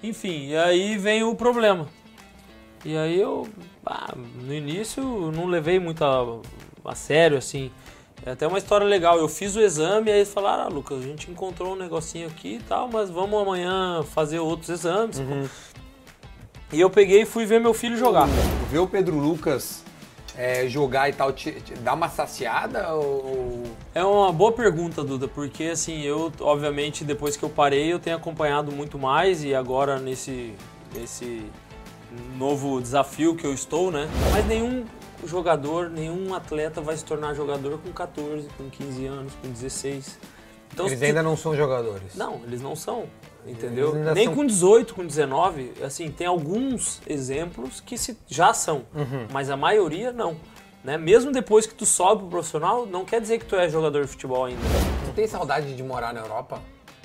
Enfim, e aí vem o problema. E aí eu, no início, não levei muito a sério, assim. É até uma história legal. Eu fiz o exame e aí eles falaram, Lucas, a gente encontrou um negocinho aqui e tal, mas vamos amanhã fazer outros exames. E eu peguei e fui ver meu filho jogar. Ver o Pedro Lucas jogar e tal, te dá uma saciada ou... É uma boa pergunta, Duda, porque assim, eu, obviamente, depois que eu parei, eu tenho acompanhado muito mais e agora nesse novo desafio que eu estou, né? Mas nenhum jogador, nenhum atleta vai se tornar jogador com 14, com 15 anos, com 16. Então, eles ainda não são jogadores. Não, eles não são, entendeu? Nem com 18, com 19, assim, tem alguns exemplos que já são, mas a maioria não. Né? Mesmo depois que tu sobe pro profissional, não quer dizer que tu é jogador de futebol ainda. Tu tem saudade de morar na Europa?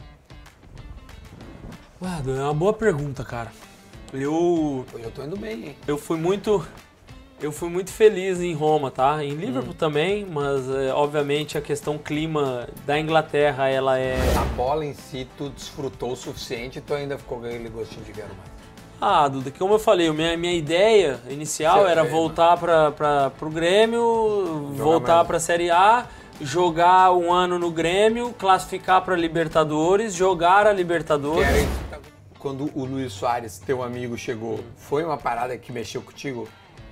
É uma boa pergunta, cara. Eu tô indo bem, hein? Eu fui muito feliz em Roma, tá? Em Liverpool também, mas obviamente a questão clima da Inglaterra, ela é... A bola em si, tu desfrutou o suficiente e tu ainda ficou com aquele gostinho de quero mais? Duda, como eu falei, minha ideia inicial era voltar para o Grêmio, voltar para a Série A, jogar um ano no Grêmio, classificar para Libertadores, jogar a Libertadores. Quando o Luiz Soares, teu amigo, chegou, foi uma parada que mexeu contigo?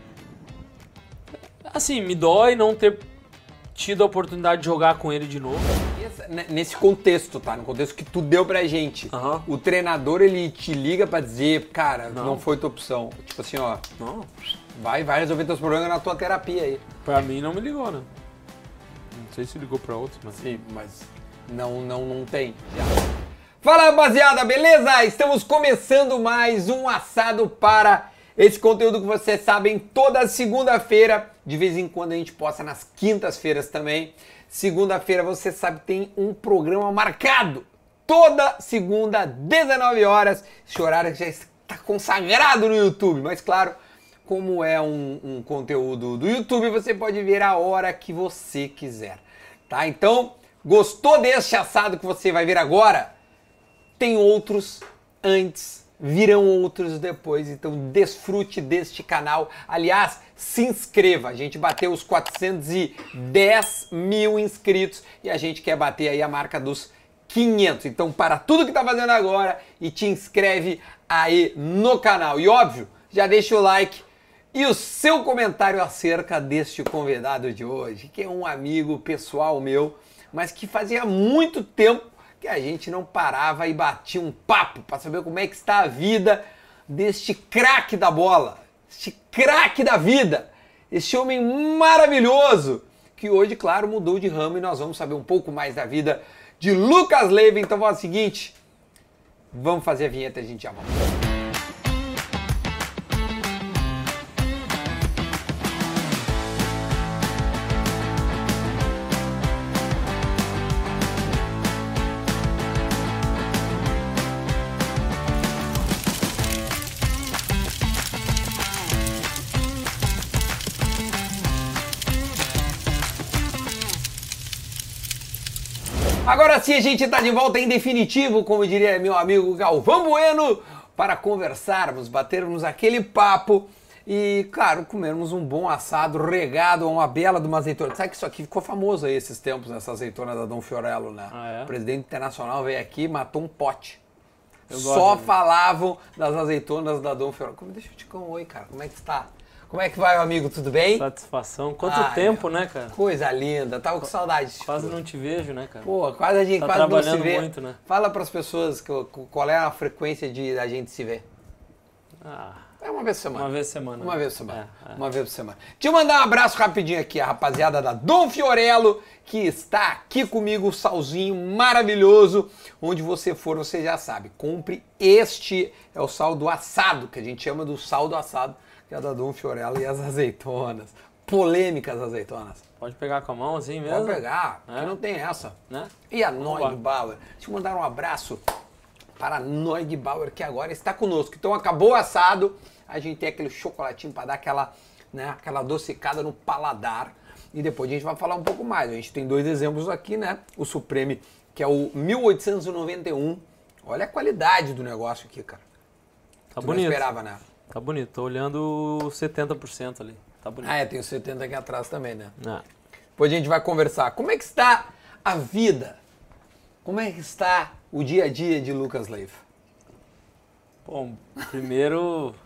Assim, me dói não ter tido a oportunidade de jogar com ele de novo. Nesse contexto, tá? No contexto que tu deu pra gente. O treinador, ele te liga pra dizer, cara, não foi tua opção. Tipo assim, ó, vai resolver teus problemas na tua terapia aí. Pra mim não me ligou, né? Não sei se ligou pra outros, mas... Sim, mas não tem. Fala, rapaziada, beleza? Estamos começando mais um assado para... Esse conteúdo que vocês sabem, toda segunda-feira, de vez em quando a gente posta nas quintas-feiras também. Segunda-feira, você sabe, tem um programa marcado. Toda segunda, 19 horas. Esse horário já está consagrado no YouTube. Mas claro, como é um conteúdo do YouTube, você pode ver a hora que você quiser. Tá? Então, gostou deste assado que você vai ver agora? Tem outros antes. Virão outros depois, então desfrute deste canal. Aliás, se inscreva, a gente bateu os 410 mil inscritos e a gente quer bater aí a marca dos 500. Então para tudo que tá fazendo agora e te inscreve aí no canal. E óbvio, já deixa o like e o seu comentário acerca deste convidado de hoje, que é um amigo pessoal meu, mas que fazia muito tempo que a gente não parava e batia um papo para saber como é que está a vida deste craque da bola, este craque da vida, este homem maravilhoso, que hoje, claro, mudou de ramo e nós vamos saber um pouco mais da vida de Lucas Leiva. Então vamos ao seguinte, vamos fazer a vinheta e a gente já volta. Agora sim a gente está de volta em definitivo, como diria meu amigo Galvão Bueno, para conversarmos, batermos aquele papo e, claro, comermos um bom assado regado a uma bela de uma azeitona. Sabe que isso aqui ficou famoso aí esses tempos, essa azeitona da Dom Fiorello, né? O presidente internacional veio aqui e matou um pote. Só falavam das azeitonas da Dom Fiorello. Deixa eu te dar um oi, cara. Como é que está? Como é que vai, amigo? Tudo bem? Satisfação. Quanto tempo, né, cara? Coisa linda. Tava com saudade. Quase não te vejo, né, cara? Pô, quase a gente tá quase trabalhando não se vê. Muito, né? Fala pras pessoas qual é a frequência da gente se ver. É uma vez por semana. Uma vez por semana. Uma vez por semana. Uma vez por semana. Deixa eu mandar um abraço rapidinho aqui, a rapaziada da Dom Fiorello, que está aqui comigo, o salzinho maravilhoso. Onde você for, você já sabe. Compre este, é o sal do assado, que a gente chama do sal do assado, que é da Dom Fiorello, e as azeitonas. Polêmicas azeitonas. Pode pegar com a mão assim mesmo? Pode pegar, que não tem essa. Né? E a Neugbauer. Deixa eu mandar um abraço para a Neugbauer, que agora está conosco. Então acabou o assado, a gente tem aquele chocolatinho para dar aquela adocicada no paladar. E depois a gente vai falar um pouco mais. A gente tem dois exemplos aqui, né? O Supreme, que é o 1891. Olha a qualidade do negócio aqui, cara. Tá Tu bonito. não esperava, né? Tá bonito. Tô olhando 70% ali. Tá bonito. Ah, tem os 70 aqui atrás também, né? É. Depois a gente vai conversar. Como é que está a vida? Como é que está o dia a dia de Lucas Leiva? Bom, primeiro...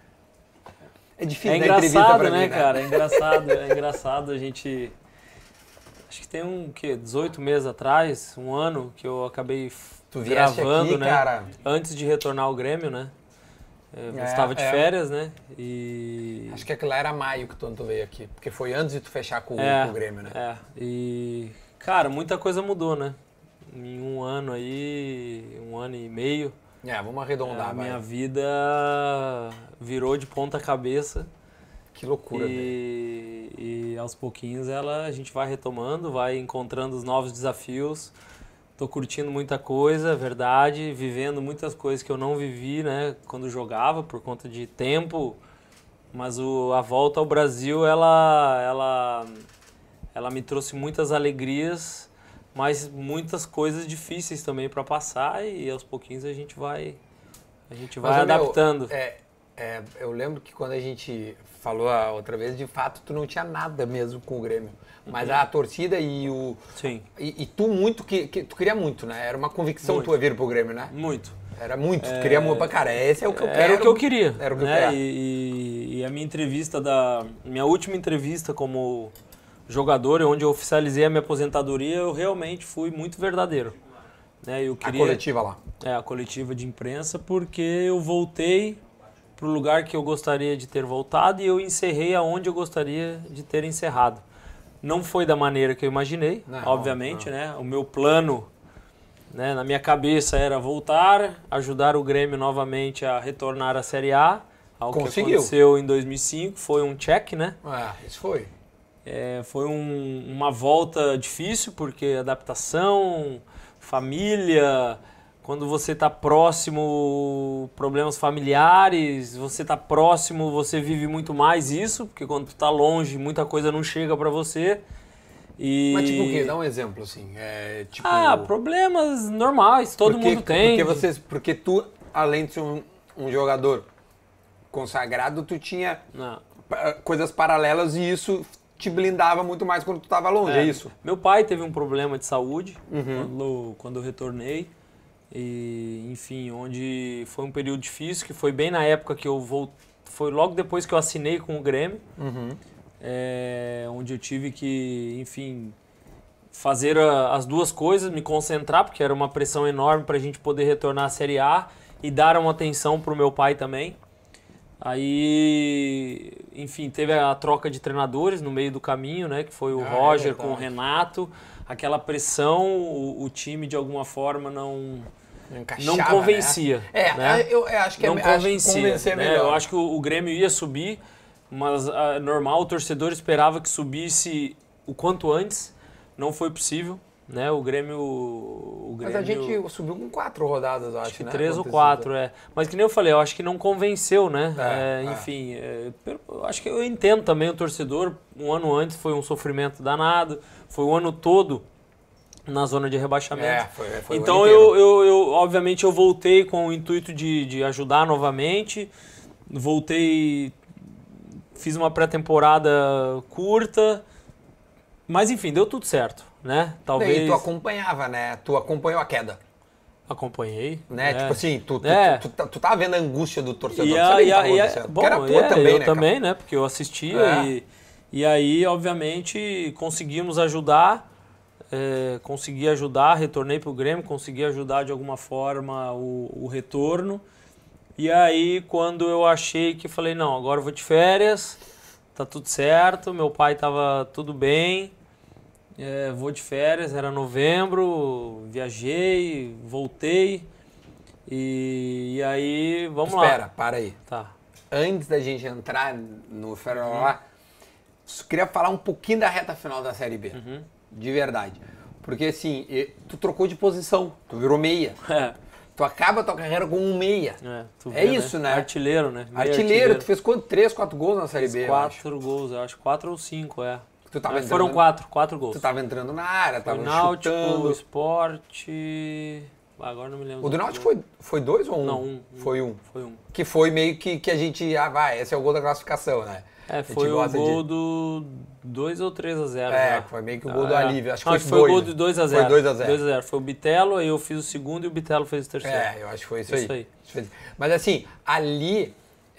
É difícil É dar entrevista engraçado, pra né, mim, cara? É engraçado a gente... Acho que tem 18 meses atrás, um ano, que eu acabei Tu vieste gravando, aqui, né? cara. Antes de retornar ao Grêmio, né? Eu estava de férias, né? E... Acho que aquilo era maio que tu veio aqui. Porque foi antes de tu fechar com o Grêmio, né? E... Cara, muita coisa mudou, né? Em um ano aí, um ano e meio... Vamos arredondar, a vai. minha vida virou de ponta cabeça. Que loucura, velho. E aos pouquinhos a gente vai retomando, vai encontrando os novos desafios. Tô curtindo muita coisa, verdade, vivendo muitas coisas que eu não vivi, né, quando jogava, por conta de tempo. Mas a volta ao Brasil, ela me trouxe muitas alegrias, mas muitas coisas difíceis também para passar, e aos pouquinhos a gente vai adaptando. Eu lembro que quando a gente falou a outra vez, de fato, tu não tinha nada mesmo com o Grêmio. Mas a torcida Sim. E tu muito, que tu queria muito, né? Era uma convicção Muito. tua vir pro Grêmio, né? Muito. Era muito, tu queria muito. Cara, esse é o que eu quero. Era o que eu queria. Era o que eu né? quero. E a minha última entrevista como jogador, onde eu oficializei a minha aposentadoria, eu realmente fui muito verdadeiro. Né? Eu queria, a coletiva lá. A coletiva de imprensa, porque eu voltei para o lugar que eu gostaria de ter voltado e eu encerrei aonde eu gostaria de ter encerrado. Não foi da maneira que eu imaginei, obviamente, não. né? O meu plano, né, na minha cabeça era voltar, ajudar o Grêmio novamente a retornar à Série A. Algo que aconteceu em 2005, foi um check, né? Isso foi. Foi uma volta difícil, porque adaptação, família, quando você está próximo, problemas familiares, você está próximo, você vive muito mais isso, porque quando tu está longe, muita coisa não chega para você. Mas tipo o quê? Dá um exemplo, assim. Problemas normais, todo mundo tem. Porque tu, além de ser um jogador consagrado, tu tinha coisas paralelas e isso te blindava muito mais quando tu estava longe, é isso? Meu pai teve um problema de saúde quando eu retornei. E, enfim, onde foi um período difícil, que foi bem na época que eu voltei, foi logo depois que eu assinei com o Grêmio, onde eu tive que, enfim, fazer as duas coisas, me concentrar, porque era uma pressão enorme para a gente poder retornar à Série A e dar uma atenção para o meu pai também. Aí, enfim, teve a troca de treinadores no meio do caminho, né, que foi o Roger com o Renato, aquela pressão, o time de alguma forma não convencia. Né? Eu acho que não convencia, acho que né? Eu acho que o Grêmio ia subir, mas normal, o torcedor esperava que subisse o quanto antes, não foi possível. Né? O Grêmio... Mas a gente subiu com 4 rodadas, acho que, né? 3 ou 4, Mas que nem eu falei, eu acho que não convenceu, né? Enfim, eu acho que eu entendo também o torcedor. Um ano antes foi um sofrimento danado, foi o ano todo na zona de rebaixamento. Foi então obviamente eu voltei com o intuito de ajudar novamente, voltei, fiz uma pré-temporada curta, mas enfim, deu tudo certo. Né? Talvez... E tu acompanhava, né? Tu acompanhou a queda. Acompanhei. Né? Tipo assim, tu tava vendo a angústia do torcedor. Bom, era tua também, né? Eu também, né? Porque eu assistia e aí, obviamente, conseguimos ajudar. Consegui ajudar, retornei pro Grêmio, consegui ajudar de alguma forma o retorno. E aí, quando eu achei que falei, não, agora eu vou de férias, tá tudo certo, meu pai tava tudo bem. Vou de férias, era novembro, viajei, voltei e aí, vamos lá. Espera, para aí. Tá. Antes da gente entrar no férias lá, queria falar um pouquinho da reta final da Série B, de verdade. Porque assim, tu trocou de posição, tu virou meia. Tu acaba a tua carreira com um meia. Isso, né? Artilheiro, né? Artilheiro, tu fez quanto? 3, 4 gols na Série B? 4 gols, eu acho. 4 ou 5, Foram 4 gols. Tu tava entrando na área, tava Náutico, chutando. Sport, Agora não me lembro. O do Náutico foi 2 ou 1? Não, Foi 1. Foi 1. Que foi meio que a gente, esse é o gol da classificação, né? Foi o gol do 2 ou 3-0. Foi meio que o gol do alívio. Acho que foi o gol do 2-0. Foi 2-0. 2-0. Foi o Bitelo, aí eu fiz o segundo e o Bitelo fez o terceiro. Eu acho que foi isso aí. Mas assim, ali,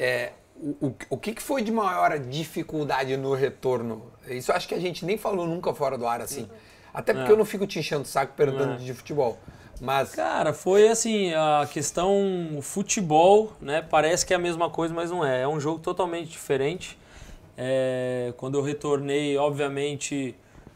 o que foi de maior dificuldade no retorno? Isso eu acho que a gente nem falou nunca fora do ar, assim. Até porque eu não fico te enchendo o saco perguntando de futebol. Mas... Cara, foi assim, a questão futebol, né? Parece que é a mesma coisa, mas não é. É um jogo totalmente diferente. Quando eu retornei, obviamente,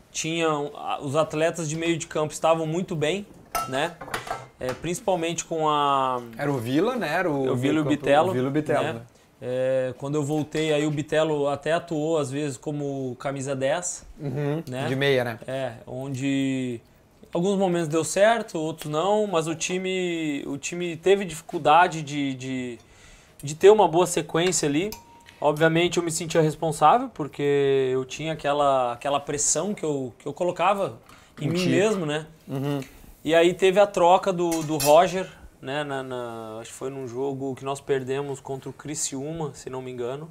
os atletas de meio de campo estavam muito bem, né? Principalmente com a... Era o Vila, né? Era o Vila e o Bitelo. O Vila e o Bitelo, né? Quando eu voltei, aí o Bitelo até atuou, às vezes, como camisa 10. Né? De meia, né? Onde... Alguns momentos deu certo, outros não, mas o time teve dificuldade de ter uma boa sequência ali. Obviamente eu me sentia responsável, porque eu tinha aquela pressão que eu colocava em mim mesmo, né? E aí teve a troca do Roger, né? Acho que foi num jogo que nós perdemos contra o Criciúma, se não me engano.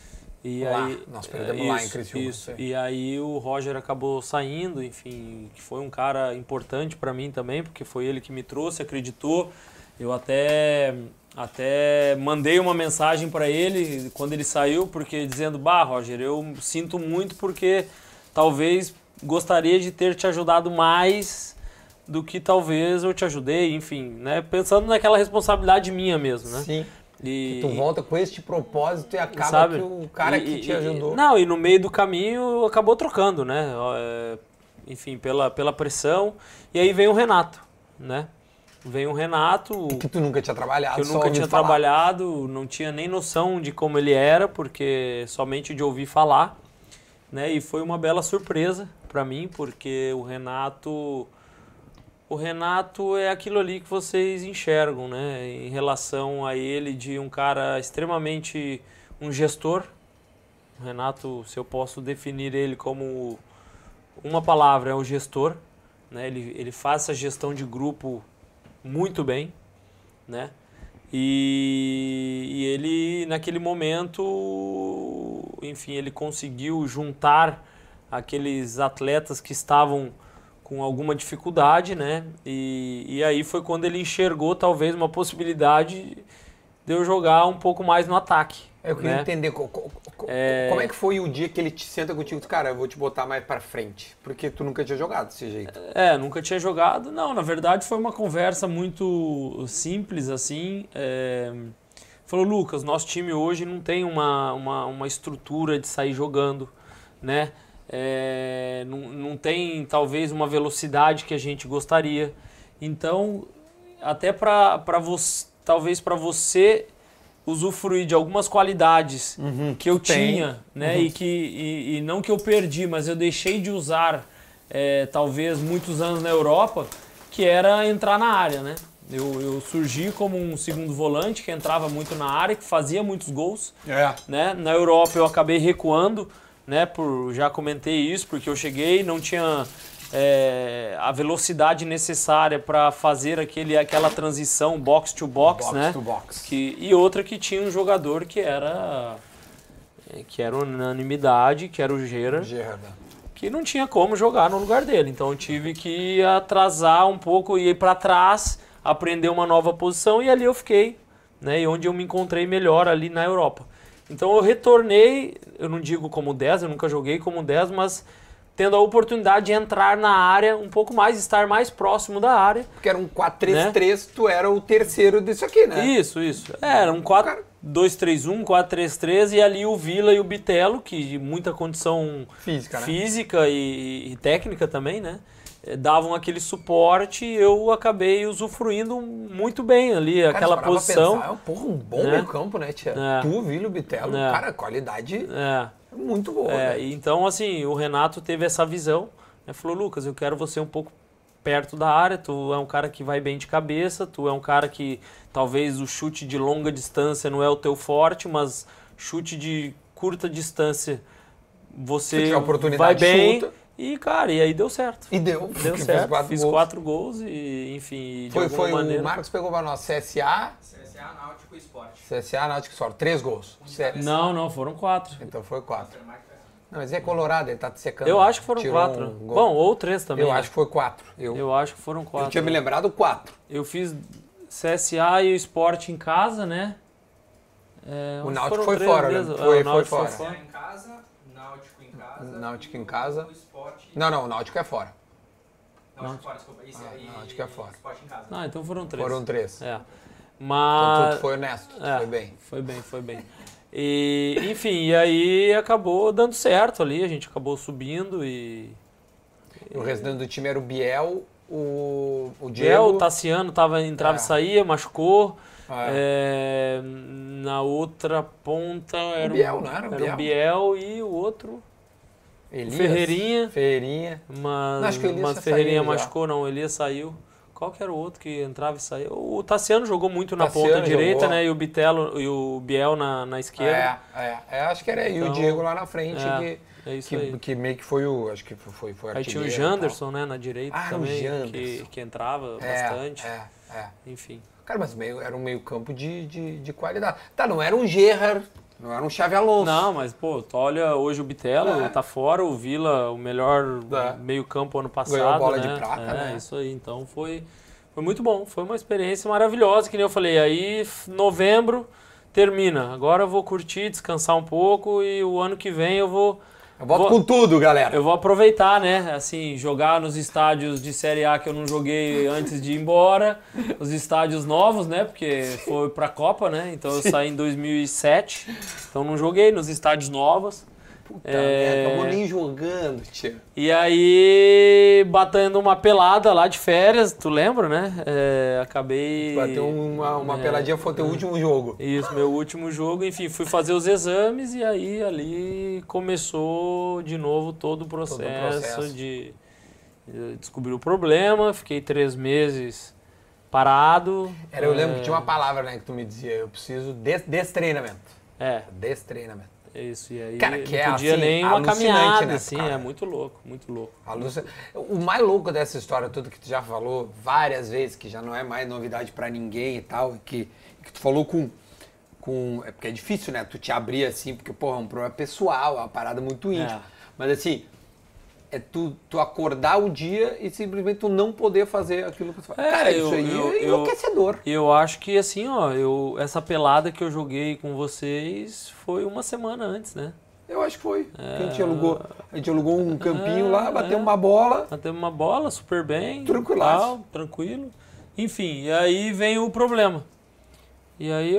Nós perdemos lá em Criciúma. Isso. E aí o Roger acabou saindo, enfim, que foi um cara importante para mim também, porque foi ele que me trouxe, acreditou. Eu até mandei uma mensagem para ele quando ele saiu, porque dizendo, Roger, eu sinto muito porque talvez gostaria de ter te ajudado mais do que talvez eu te ajudei, enfim, né? Pensando naquela responsabilidade minha mesmo, né? Sim. E tu volta com este propósito e acaba, sabe, que o cara que te ajudou... E no meio do caminho acabou trocando, né? Enfim, pela pressão. E aí vem o Renato, né? Vem o Renato... Que tu nunca tinha trabalhado, que eu nunca tinha trabalhado, não tinha nem noção de como ele era, porque somente de ouvir falar, né? E foi uma bela surpresa para mim, porque o Renato é aquilo ali que vocês enxergam, né? Em relação a ele, de um cara extremamente um gestor. O Renato, se eu posso definir ele como uma palavra, é o gestor, né? Ele faz essa gestão de grupo muito bem, né? E ele, naquele momento, enfim, ele conseguiu juntar aqueles atletas que estavam com alguma dificuldade, né? E aí foi quando ele enxergou talvez uma possibilidade de eu jogar um pouco mais no ataque. Eu queria entender como é que foi o dia que ele te senta contigo e diz, cara, eu vou te botar mais pra frente, porque tu nunca tinha jogado desse jeito. Nunca tinha jogado. Não, na verdade foi uma conversa muito simples, assim. Falou, Lucas, nosso time hoje não tem uma estrutura de sair jogando, né? Não tem talvez uma velocidade que a gente gostaria. Então, até talvez para você usufruir de algumas qualidades que eu tinha, né? E não que eu perdi, mas eu deixei de usar talvez muitos anos na Europa, que era entrar na área, né? Eu surgi como um segundo volante que entrava muito na área, que fazia muitos gols, né? Na Europa eu acabei recuando, né? Já comentei isso, porque eu cheguei, não tinha a velocidade necessária para fazer aquela transição box to box, né? To box. E outra que tinha um jogador que era unanimidade, que era o Gerrard, que não tinha como jogar no lugar dele. Então eu tive que atrasar um pouco, ir para trás, aprender uma nova posição, e ali eu fiquei, né? E onde eu me encontrei melhor ali na Europa. Então eu retornei, eu não digo como 10, eu nunca joguei como 10, mas tendo a oportunidade de entrar na área um pouco mais, estar mais próximo da área. Porque era um 4-3-3, né? Tu era o terceiro disso aqui, né? Isso. Era um 4-2-3-1, 4-3-3, e ali o Vila e o Bitelo, que de muita condição física e técnica também, né? Davam aquele suporte, e eu acabei usufruindo muito bem ali, aquela posição. Um bom meio campo, né, tia? Tu, Vila, o Bitelo, cara, qualidade muito boa. Então, assim, o Renato teve essa visão, né? Falou, Lucas, eu quero você um pouco perto da área, tu é um cara que vai bem de cabeça, tu é um cara que talvez o chute de longa distância não é o teu forte, mas chute de curta distância você vai bem. Chuta. E, cara, e aí deu certo. E deu certo. Fiz 4 gols e, enfim, de alguma maneira... O Marcos pegou pra nós CSA, Náutico e Sport. CSA, Náutico e Sport. 3 gols. Não, foram 4. Então foi 4. Não, mas é Colorado, ele tá te secando. Eu acho que foram 4. Bom, ou 3 também. Eu acho que foi 4. Eu acho que foram 4. Eu tinha me lembrado 4. Eu fiz CSA e o Sport em casa, né? O Náutico foi fora, né? Foi fora. CSA em casa, Náutico em casa. Náutico em casa. O Sport... Não, o Náutico é fora. Náutico fora, desculpa. Isso aí. Náutico é fora. Sport em casa. Ah, então foram 3. Foram 3. Mas... Então tudo foi honesto, foi bem. Foi bem. E, enfim, e aí acabou dando certo ali, a gente acabou subindo e... O restante do time era o Biel, o Diego... Biel, o Tassiano entrava e saía, machucou. Na outra ponta era o Biel, não era? Era o Biel e o outro... Elias, Ferreirinha. Mas Ferreirinha machucou, não, o Elias saiu. Qual que era o outro que entrava e saía? O Tassiano jogou muito na ponta direita, né? E o Biel na esquerda. Acho que era. E o Diego lá na frente, que meio que foi o. Acho que foi aí tinha o Janderson, né? Na direita também. Que entrava bastante. Enfim. Cara, mas era um meio campo de qualidade. Tá, não era um Gerrard, não era um Xavi Alonso. Não, mas, pô, tu olha hoje o Bitelo, tá fora, o Vila, o melhor meio campo ano passado. Ganhou a bola né? de prata, né? Isso aí, então foi muito bom, foi uma experiência maravilhosa, que nem eu falei, aí novembro termina, agora eu vou curtir, descansar um pouco e o ano que vem eu vou com tudo, galera. Eu vou aproveitar, né? Assim, jogar nos estádios de Série A que eu não joguei antes de ir embora. Os estádios novos, né? Porque foi pra Copa, né? Então eu saí em 2007. Então não joguei nos estádios novos. Puta merda, acabou nem jogando, tio. E aí, batendo uma pelada lá de férias, tu lembra, né? Acabei... Bateu uma peladinha, foi teu último jogo. Isso, meu último jogo. Enfim, fui fazer os exames e aí ali começou de novo todo o processo de descobrir o problema. Fiquei 3 meses parado. Eu lembro que tinha uma palavra, né, que tu me dizia, eu preciso destreinamento. Destreinamento. Isso, e aí cara, que não podia assim, nem uma caminhada, né, assim, cara? É muito louco, muito louco. O mais louco dessa história toda que tu já falou várias vezes, que já não é mais novidade pra ninguém e tal, que tu falou com... É porque é difícil, né, tu te abrir assim, porque, porra, é um problema pessoal, é uma parada muito íntima. Mas assim, é tu acordar o dia e simplesmente tu não poder fazer aquilo que tu faz. Cara, isso aí é enlouquecedor. Eu acho que assim, ó, essa pelada que eu joguei com vocês foi uma semana antes, né? Eu acho que foi. A gente alugou um campinho lá, bateu uma bola. Batemos uma bola, super bem. Tranquilaço. Tranquilo. Enfim, e aí vem o problema. E aí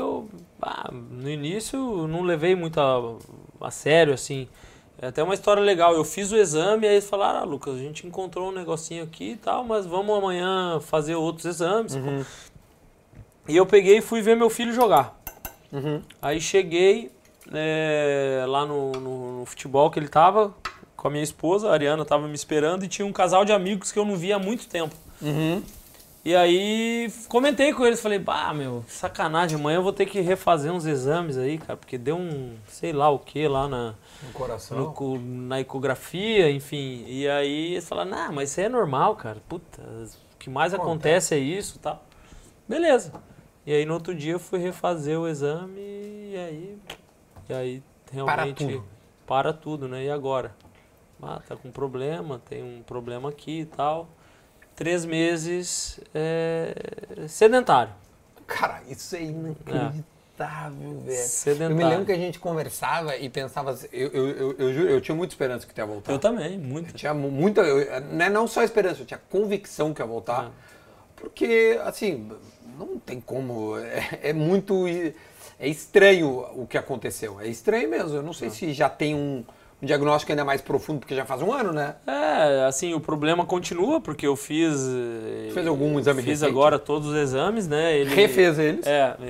no início, não levei muito a sério, assim. É até uma história legal, eu fiz o exame e aí eles falaram, Lucas, a gente encontrou um negocinho aqui e tal, mas vamos amanhã fazer outros exames. E eu peguei e fui ver meu filho jogar. Aí cheguei lá no futebol que ele tava, com a minha esposa, a Ariana tava me esperando e tinha um casal de amigos que eu não via há muito tempo. E aí comentei com eles, falei, meu, sacanagem, amanhã eu vou ter que refazer uns exames aí, cara, porque deu sei lá o que lá no coração, na ecografia, enfim. E aí eles falaram, mas isso aí é normal, cara, puta, o que mais acontece é isso e tal. Beleza. E aí no outro dia eu fui refazer o exame e aí realmente para tudo, né? E agora? Tá com problema, tem um problema aqui e tal. 3 meses sedentário. Cara, isso é inacreditável, velho. Sedentário. Eu me lembro que a gente conversava e pensava assim, eu juro, eu tinha muita esperança que tu ia voltar. Eu também, muita. Eu tinha muita, não só esperança, eu tinha convicção que ia voltar. Porque, assim, não tem como, é muito, é estranho o que aconteceu. É estranho mesmo, eu não sei se já tem um diagnóstico ainda mais profundo, porque já faz um ano, né? Assim, o problema continua, porque eu fiz... Fez algum exame Fiz recente? agora todos os exames, né? Ele refez eles?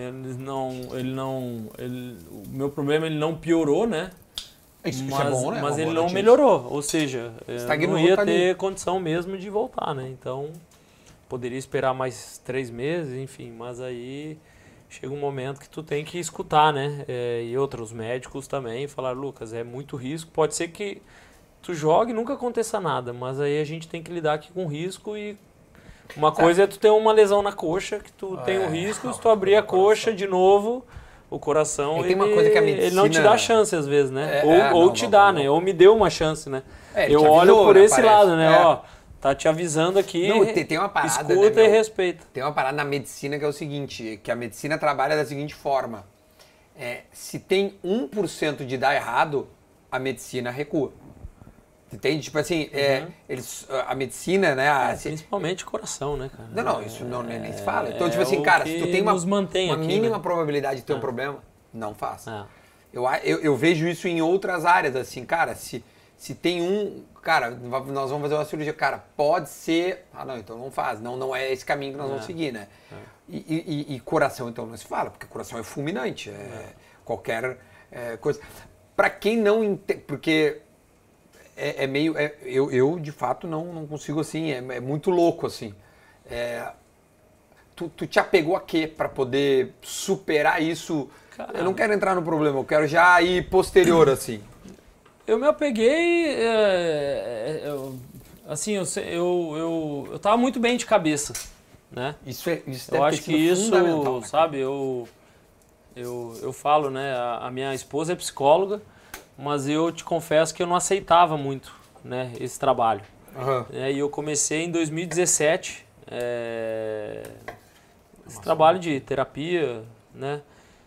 O meu problema, ele não piorou, né? Isso é bom, né? Mas ele não melhorou, ou seja, estagnou, não ia ter condição mesmo de voltar, né? Então, poderia esperar mais 3 meses, enfim, mas aí... Chega um momento que tu tem que escutar, né? E outros médicos também falaram, Lucas, é muito risco. Pode ser que tu joga e nunca aconteça nada, mas aí a gente tem que lidar aqui com risco e uma coisa é tu ter uma lesão na coxa, que tu tem um risco, se tu abrir a coxa de novo, o coração, tem uma coisa que a medicina... ele não te dá chance às vezes, né? Ou te não, dá, não. né? Ou me deu uma chance, né? Ele eu te olho avisou, por né, esse parece. lado, né? Ó, tá te avisando aqui, Não, tem uma parada, escuta né, e meu? respeita. Tem uma parada na medicina que é o seguinte, que a medicina trabalha da seguinte forma. Se tem 1% de dar errado, a medicina recua. Entende? Tipo assim, a medicina, né? Principalmente coração, né, cara? Não, isso nem se fala. Então, tipo assim, cara, se tu tem uma aqui, mínima né? probabilidade de ter um problema, não faça. É. Eu vejo isso em outras áreas, assim, cara, se tem cara, nós vamos fazer uma cirurgia, cara, pode ser, não, então não faz, não é esse caminho que nós vamos seguir, né? E coração, então, não se fala, porque coração é fulminante, qualquer coisa. Pra quem não entende, porque eu de fato não consigo, assim, é muito louco, assim. Tu te apegou a quê pra poder superar isso? Cara, eu não quero entrar no problema, eu quero já ir posterior, assim. Eu me apeguei, assim, eu tava muito bem de cabeça, né? Isso eu acho que isso, né, sabe, eu falo, né, a minha esposa é psicóloga, mas eu te confesso que eu não aceitava muito, né, esse trabalho. E eu comecei em 2017, esse trabalho de terapia, né?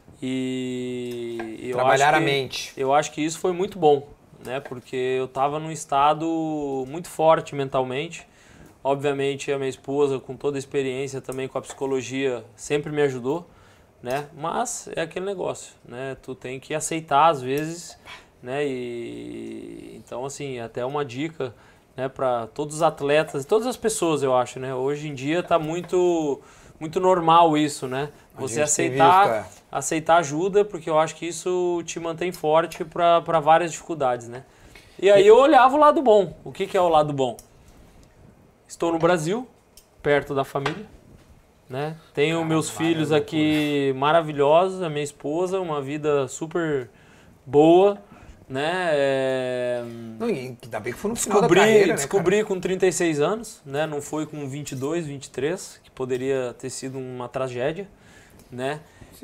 E trabalhar a mente. Eu acho que isso foi muito bom, né? Porque eu estava num estado muito forte mentalmente. Obviamente a minha esposa, com toda a experiência também com a psicologia, sempre me ajudou, né? Mas é aquele negócio, né? Tu tem que aceitar às vezes, né? E então, assim, até uma dica, né, para todos os atletas, todas as pessoas, eu acho, né? Hoje em dia tá muito normal isso, né? Você aceitar ajuda, porque eu acho que isso te mantém forte para várias dificuldades, né? E aí eu olhava o lado bom. O que é o lado bom? Estou no Brasil, perto da família, né? Tenho meus filhos aqui maravilhosos, a minha esposa, uma vida super boa, né? Não, e ainda bem que foi no final da carreira, descobri né, com 36 anos, né? Não foi com 22, 23, que poderia ter sido uma tragédia, né?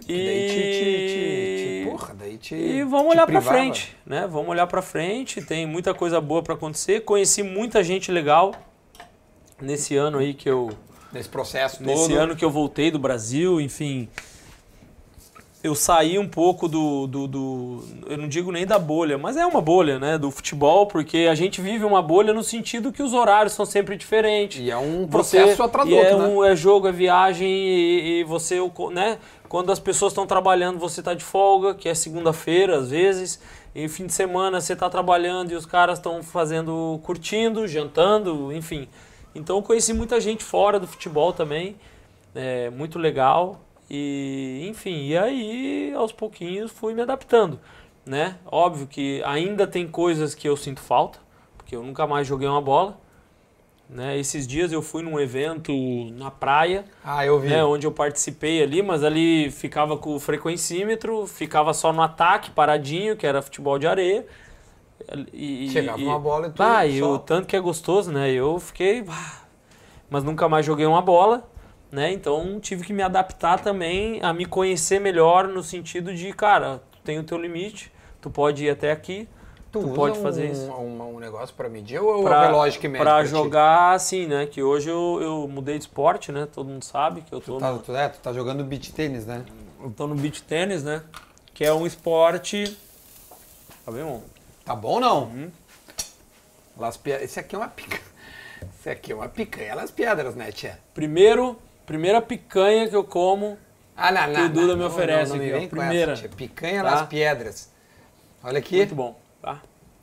E vamos olhar pra frente, né? Vamos olhar pra frente, tem muita coisa boa pra acontecer. Conheci muita gente legal nesse ano aí que eu... Nesse processo todo. Nesse ano que eu voltei do Brasil, enfim... Eu saí um pouco eu não digo nem da bolha, mas é uma bolha, né, do futebol, porque a gente vive uma bolha no sentido que os horários são sempre diferentes. E é um processo atrás do outro, né? É jogo, é viagem e você, né, quando as pessoas estão trabalhando, você está de folga, que é segunda-feira às vezes, e fim de semana você está trabalhando e os caras estão curtindo, jantando, enfim. Então eu conheci muita gente fora do futebol também, muito legal. E, enfim, e aí aos pouquinhos fui me adaptando, né? Óbvio que ainda tem coisas que eu sinto falta, porque eu nunca mais joguei uma bola, né? Esses dias eu fui num evento na praia, eu vi. Né, onde eu participei ali, mas ali ficava com o frequencímetro, ficava só no ataque, paradinho, que era futebol de areia. Chegava uma bola e tudo. E o tanto que é gostoso, né? Eu fiquei... Mas nunca mais joguei uma bola. Né? Então tive que me adaptar também a me conhecer melhor no sentido de, cara, tu tem o teu limite, tu pode ir até aqui, tu pode fazer isso. Um negócio para medir ou o relógio que mede? Pra jogar assim, né? Que hoje eu mudei de esporte, né? Todo mundo sabe que eu tô... Tu tá jogando beach tênis, né? Eu tô no beach tênis, né? Que é um esporte... Tá bem bom? Tá bom ou não? Esse aqui é uma picanha. Esse aqui é uma picanha nas pedras, né, tia? Primeira picanha que eu como, que o Duda me oferece aqui, ó. Primeira. Essa, picanha nas pedras. Olha aqui. Muito bom, tá?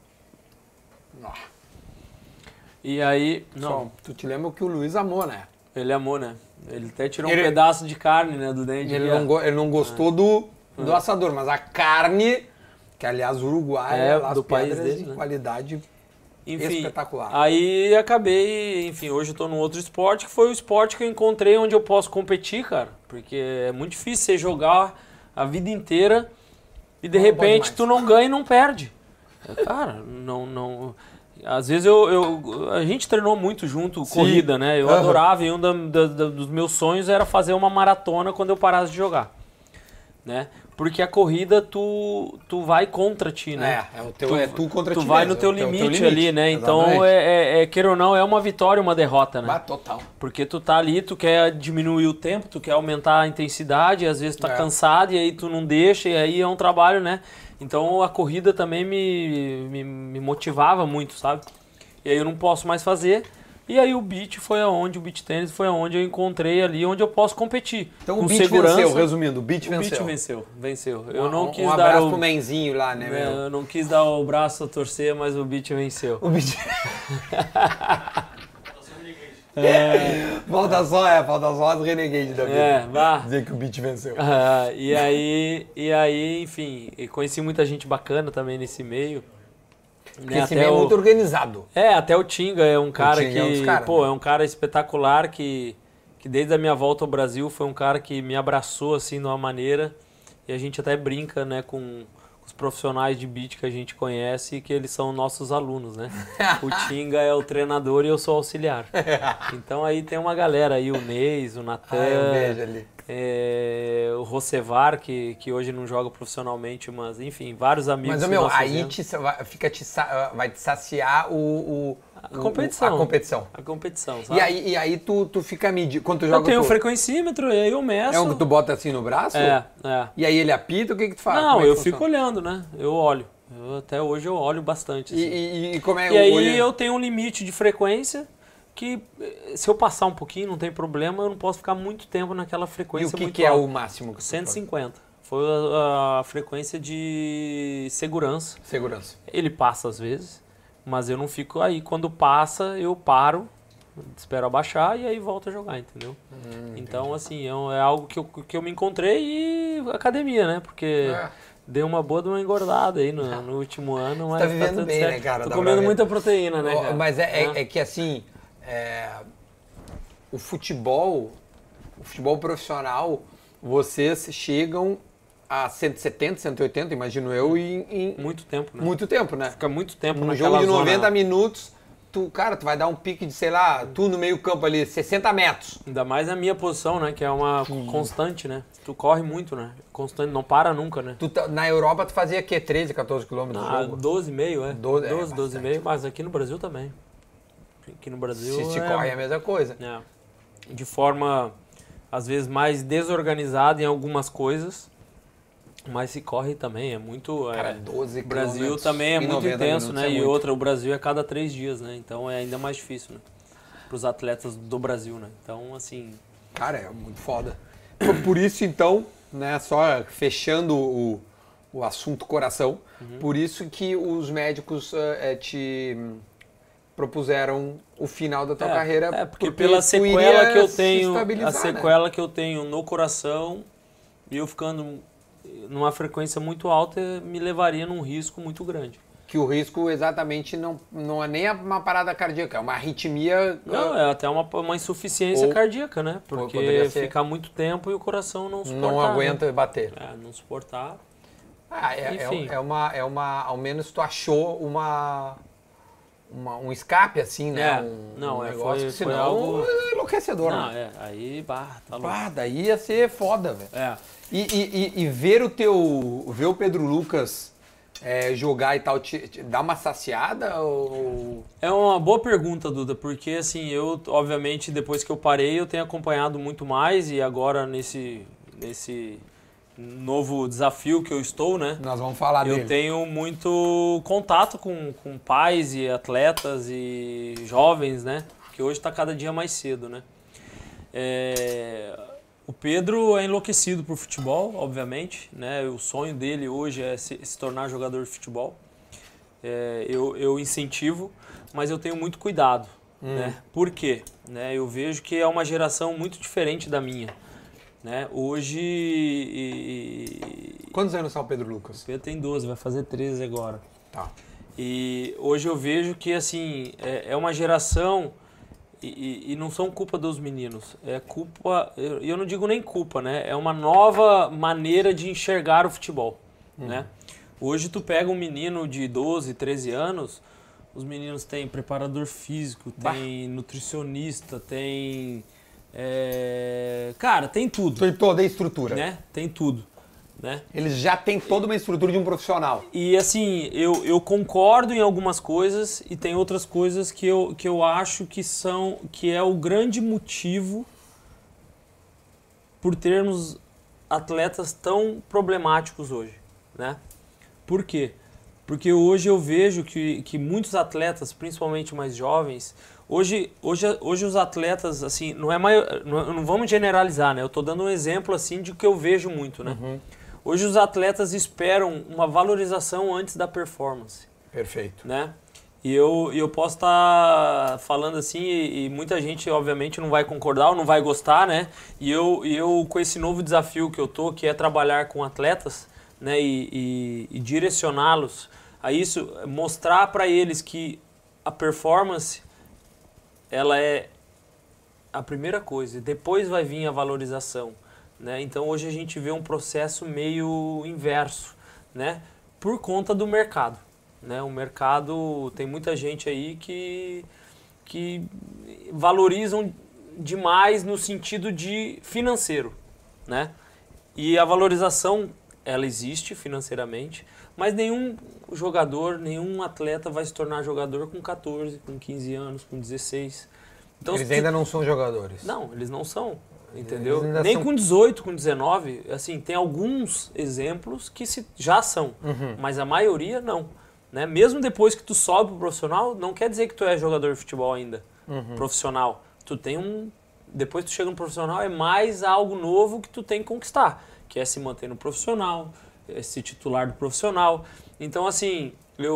E aí... Não. Tu te lembra que o Luiz amou, né? Ele amou, né? Ele até tirou um pedaço de carne, né, do dente. Ele não gostou do assador, mas a carne, que aliás o Uruguai, lá do as pedras país dele, de né? qualidade... Enfim, espetacular. Aí acabei, enfim, hoje eu tô num outro esporte, que foi o esporte que eu encontrei onde eu posso competir, cara. Porque é muito difícil você jogar a vida inteira e de repente tu não ganha e não perde. Cara, não... às vezes a gente treinou muito junto, corrida, né? Eu adorava, e um dos meus sonhos era fazer uma maratona quando eu parasse de jogar, né? Porque a corrida tu vai contra ti, né? Tu contra ti. Tu vai no teu limite ali, né? Então, queira ou não, é uma vitória, uma derrota, né? Total. Porque tu tá ali, tu quer diminuir o tempo, tu quer aumentar a intensidade, às vezes tu tá cansado e aí tu não deixa, e aí é um trabalho, né? Então a corrida também me motivava muito, sabe? E aí eu não posso mais fazer. E aí o beach tênis foi aonde eu encontrei ali, onde eu posso competir. Então com o beach segurança, venceu, resumindo, o beach venceu. Eu não quis dar abraço pro Menzinho lá, né? Eu não quis dar o braço a torcer, mas o beach venceu. O beach... Falta só as Renegade da vida. Vá. Dizer que o beach venceu. E aí, enfim, conheci muita gente bacana também nesse meio. Porque esse meio é muito organizado. Até o Tinga é um cara Tinga é um cara espetacular que desde a minha volta ao Brasil foi um cara que me abraçou assim de uma maneira, e a gente até brinca, né, com os profissionais de beach que a gente conhece, que eles são nossos alunos, né? O Tinga é o treinador e eu sou auxiliar. Então aí tem uma galera aí, o Neis, o Natan, eu vejo ali. O Rosevar, que hoje não joga profissionalmente, mas enfim, vários amigos. Mas, aí vai te saciar a competição. A competição, sabe? E aí tu fica medindo. Quando tu joga. Eu tenho um frequencímetro e aí eu meço. É um que tu bota assim no braço? É. E aí ele apita, o que tu faz? Não, eu fico olhando, né? Eu olho. Até hoje eu olho bastante. Assim. E como é E aí eu tenho um limite de frequência que, se eu passar um pouquinho, não tem problema, eu não posso ficar muito tempo naquela frequência. E o que é o máximo? 150. Foi a frequência de segurança. Ele passa às vezes, mas eu não fico aí. Quando passa, eu paro, espero abaixar e aí volto a jogar, entendeu? Então, assim, é algo que eu me encontrei, e academia, né? Porque deu uma boa de uma engordada aí no último ano. Mas tá vivendo bem, né, cara? Tô comendo muita proteína, né, cara? Mas é que, assim, o futebol profissional, vocês chegam a 170, 180, imagino eu, em muito tempo, né? Muito tempo, né? Fica muito tempo naquela jogo de 90 minutos, tu vai dar um pique de, sei lá, tu no meio campo ali, 60 metros. Ainda mais na minha posição, né? Que é uma constante, né? Tu corre muito, né? Constante, não para nunca, né? Na Europa tu fazia o quê? 13, 14 quilômetros de jogo? 12,5, 12,5, mas aqui no Brasil também. Aqui no Brasil se corre é a mesma coisa. De forma, às vezes, mais desorganizada em algumas coisas, mas se corre também, é muito... Cara, 12 o Brasil também é muito intenso, né? E outra, o Brasil é cada 3 dias, né? Então é ainda mais difícil, né? Para os atletas do Brasil, né? Então, assim... Cara, é muito foda. Por isso, então, né? Só fechando o assunto coração, por isso que os médicos te propuseram o final da tua carreira. Porque pela sequela que eu tenho, que eu tenho no coração, e eu ficando numa frequência muito alta, me levaria num risco muito grande. Que o risco exatamente não é nem uma parada cardíaca, é uma arritmia... Não, é até uma insuficiência cardíaca, né? Porque ficar muito tempo e o coração não suportar. Não aguenta bater. Não suportar. Enfim. Ao menos tu achou um escape, assim, né? Foi algo enlouquecedor, né? Aí, tá louco. Daí ia ser foda, velho. E ver o Pedro Lucas jogar e tal, te dá uma saciada? Ou... É uma boa pergunta, Duda, porque assim, eu, obviamente, depois que eu parei, eu tenho acompanhado muito mais, e agora nesse novo desafio que eu estou, né? Nós vamos falar dele. Eu tenho muito contato com pais e atletas e jovens, né? Que hoje está cada dia mais cedo, né? O Pedro é enlouquecido por futebol, obviamente, né? O sonho dele hoje é se tornar jogador de futebol. Eu incentivo, mas eu tenho muito cuidado, né? Por quê? Né? Eu vejo que é uma geração muito diferente da minha. Né? Hoje... Quantos anos está o Pedro Lucas? O Pedro tem 12, vai fazer 13 agora. Tá. E hoje eu vejo que assim, é uma geração, e não são culpa dos meninos, é culpa, eu não digo nem culpa, né? É uma nova maneira de enxergar o futebol. Né? Hoje tu pega um menino de 12, 13 anos, os meninos têm preparador físico, tem nutricionista, tem... cara, tem tudo. Tem toda a estrutura. Né? Tem tudo. Né? Eles já têm toda uma estrutura de um profissional. E assim, eu concordo em algumas coisas e tem outras coisas que eu acho que é o grande motivo por termos atletas tão problemáticos hoje, né? Por quê? Porque hoje eu vejo que muitos atletas, principalmente mais jovens, hoje os atletas, assim, não vamos generalizar, né? Eu tô dando um exemplo, assim, de que eu vejo muito, né? Uhum. Hoje os atletas esperam uma valorização antes da performance. Perfeito. Né? E eu posso estar falando assim e muita gente, obviamente, não vai concordar ou não vai gostar, né? E eu com esse novo desafio que eu tô, que é trabalhar com atletas, né? E direcioná-los a isso, mostrar para eles que a performance, ela é a primeira coisa, depois vai vir a valorização. Né? Então hoje a gente vê um processo meio inverso, né? Por conta do mercado. Né? O mercado, tem muita gente aí que valorizam demais no sentido de financeiro. Né? E a valorização, ela existe financeiramente, mas nenhum jogador, nenhum atleta vai se tornar jogador com 14, com 15 anos, com 16. Então, eles ainda não são jogadores. Não, eles não são. Entendeu? Nem são... com 18, com 19, assim, tem alguns exemplos que já são, mas a maioria não. Né? Mesmo depois que tu sobe pro profissional, não quer dizer que tu é jogador de futebol ainda, profissional. Tu tem depois que tu chega no profissional, é mais algo novo que tu tem que conquistar, que é se manter no profissional, é ser titular do profissional. Então, assim,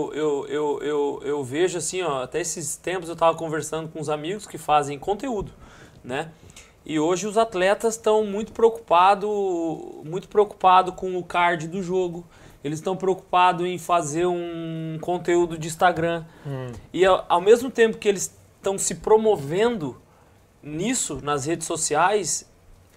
eu vejo assim, ó, até esses tempos eu estava conversando com uns amigos que fazem conteúdo, né? E hoje os atletas estão muito preocupados com o card do jogo. Eles estão preocupados em fazer um conteúdo de Instagram. E ao mesmo tempo que eles estão se promovendo nisso, nas redes sociais,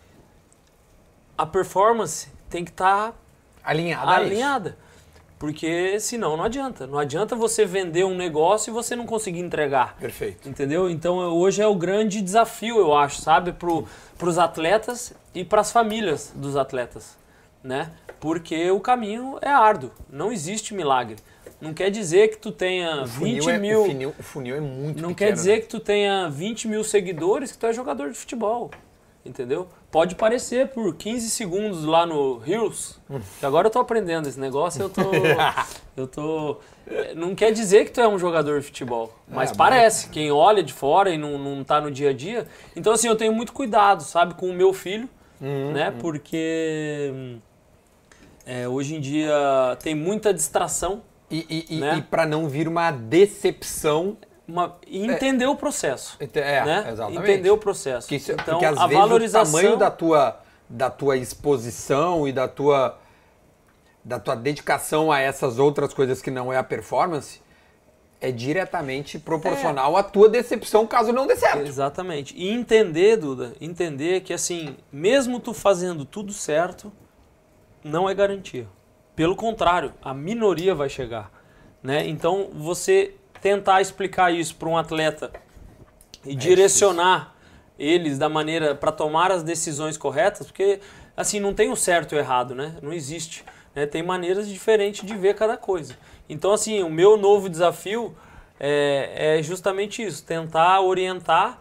a performance tem que estar alinhada. Porque senão não adianta. Não adianta você vender um negócio e você não conseguir entregar. Perfeito. Entendeu? Então hoje é o grande desafio, eu acho, sabe? Pros atletas e pras famílias dos atletas. Né? Porque o caminho é árduo. Não existe milagre. Não quer dizer que tu tenha 20 mil... O funil é muito pequeno. Não quer dizer que tu tenha 20 mil seguidores que tu é jogador de futebol. Entendeu? Pode parecer por 15 segundos lá no Reels, que agora eu tô aprendendo esse negócio, eu tô... Não quer dizer que tu é um jogador de futebol, mas parece. Quem olha de fora e não tá no dia a dia. Então, assim, eu tenho muito cuidado, sabe, com o meu filho, né? Porque hoje em dia tem muita distração. Né? E para não vir uma decepção... E entender o processo. Né? Exatamente. Entender o processo. Então, porque às vezes valorização... o tamanho da tua exposição e da tua dedicação a essas outras coisas que não é a performance é diretamente proporcional à tua decepção caso não dê certo. Exatamente. E entender, Duda, que assim, mesmo tu fazendo tudo certo, não é garantia. Pelo contrário, a minoria vai chegar. Né? Então, você... tentar explicar isso para um atleta e direcionar eles da maneira para tomar as decisões corretas, porque assim não tem o certo e o errado, né? Não existe, né? Tem maneiras diferentes de ver cada coisa. Então assim, o meu novo desafio é justamente isso, tentar orientar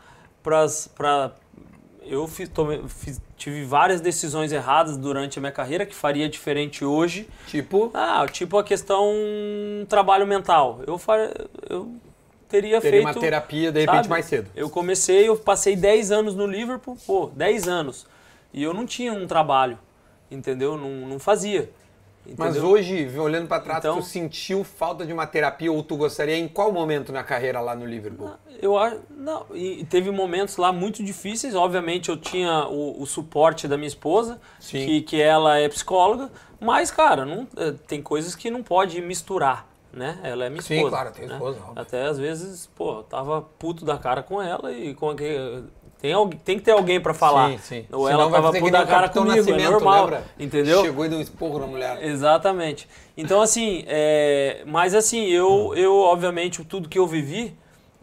tive várias decisões erradas durante a minha carreira que faria diferente hoje. Tipo a questão trabalho mental. Eu teria feito uma terapia de repente mais cedo. Eu passei 10 anos no Liverpool, 10 anos. E eu não tinha um trabalho, entendeu? Não fazia. Entendeu? Mas hoje, olhando para trás, tu sentiu falta de uma terapia ou tu gostaria em qual momento na carreira lá no Liverpool? E teve momentos lá muito difíceis. Obviamente eu tinha o suporte da minha esposa, que ela é psicóloga, mas cara, tem coisas que não pode misturar, né? Ela é minha esposa. Sim, claro, tem esposa. Né? Até às vezes, eu tava puto da cara com ela e Tem que ter alguém para falar. Sim. Ou Senão ela vai tava fazer por que nem dar o cara Capitão comigo, é Nascimento, normal, lembra? entendeu? Chegou e deu um esporro na mulher. Exatamente. Então, assim, mas assim, eu obviamente, tudo que eu vivi,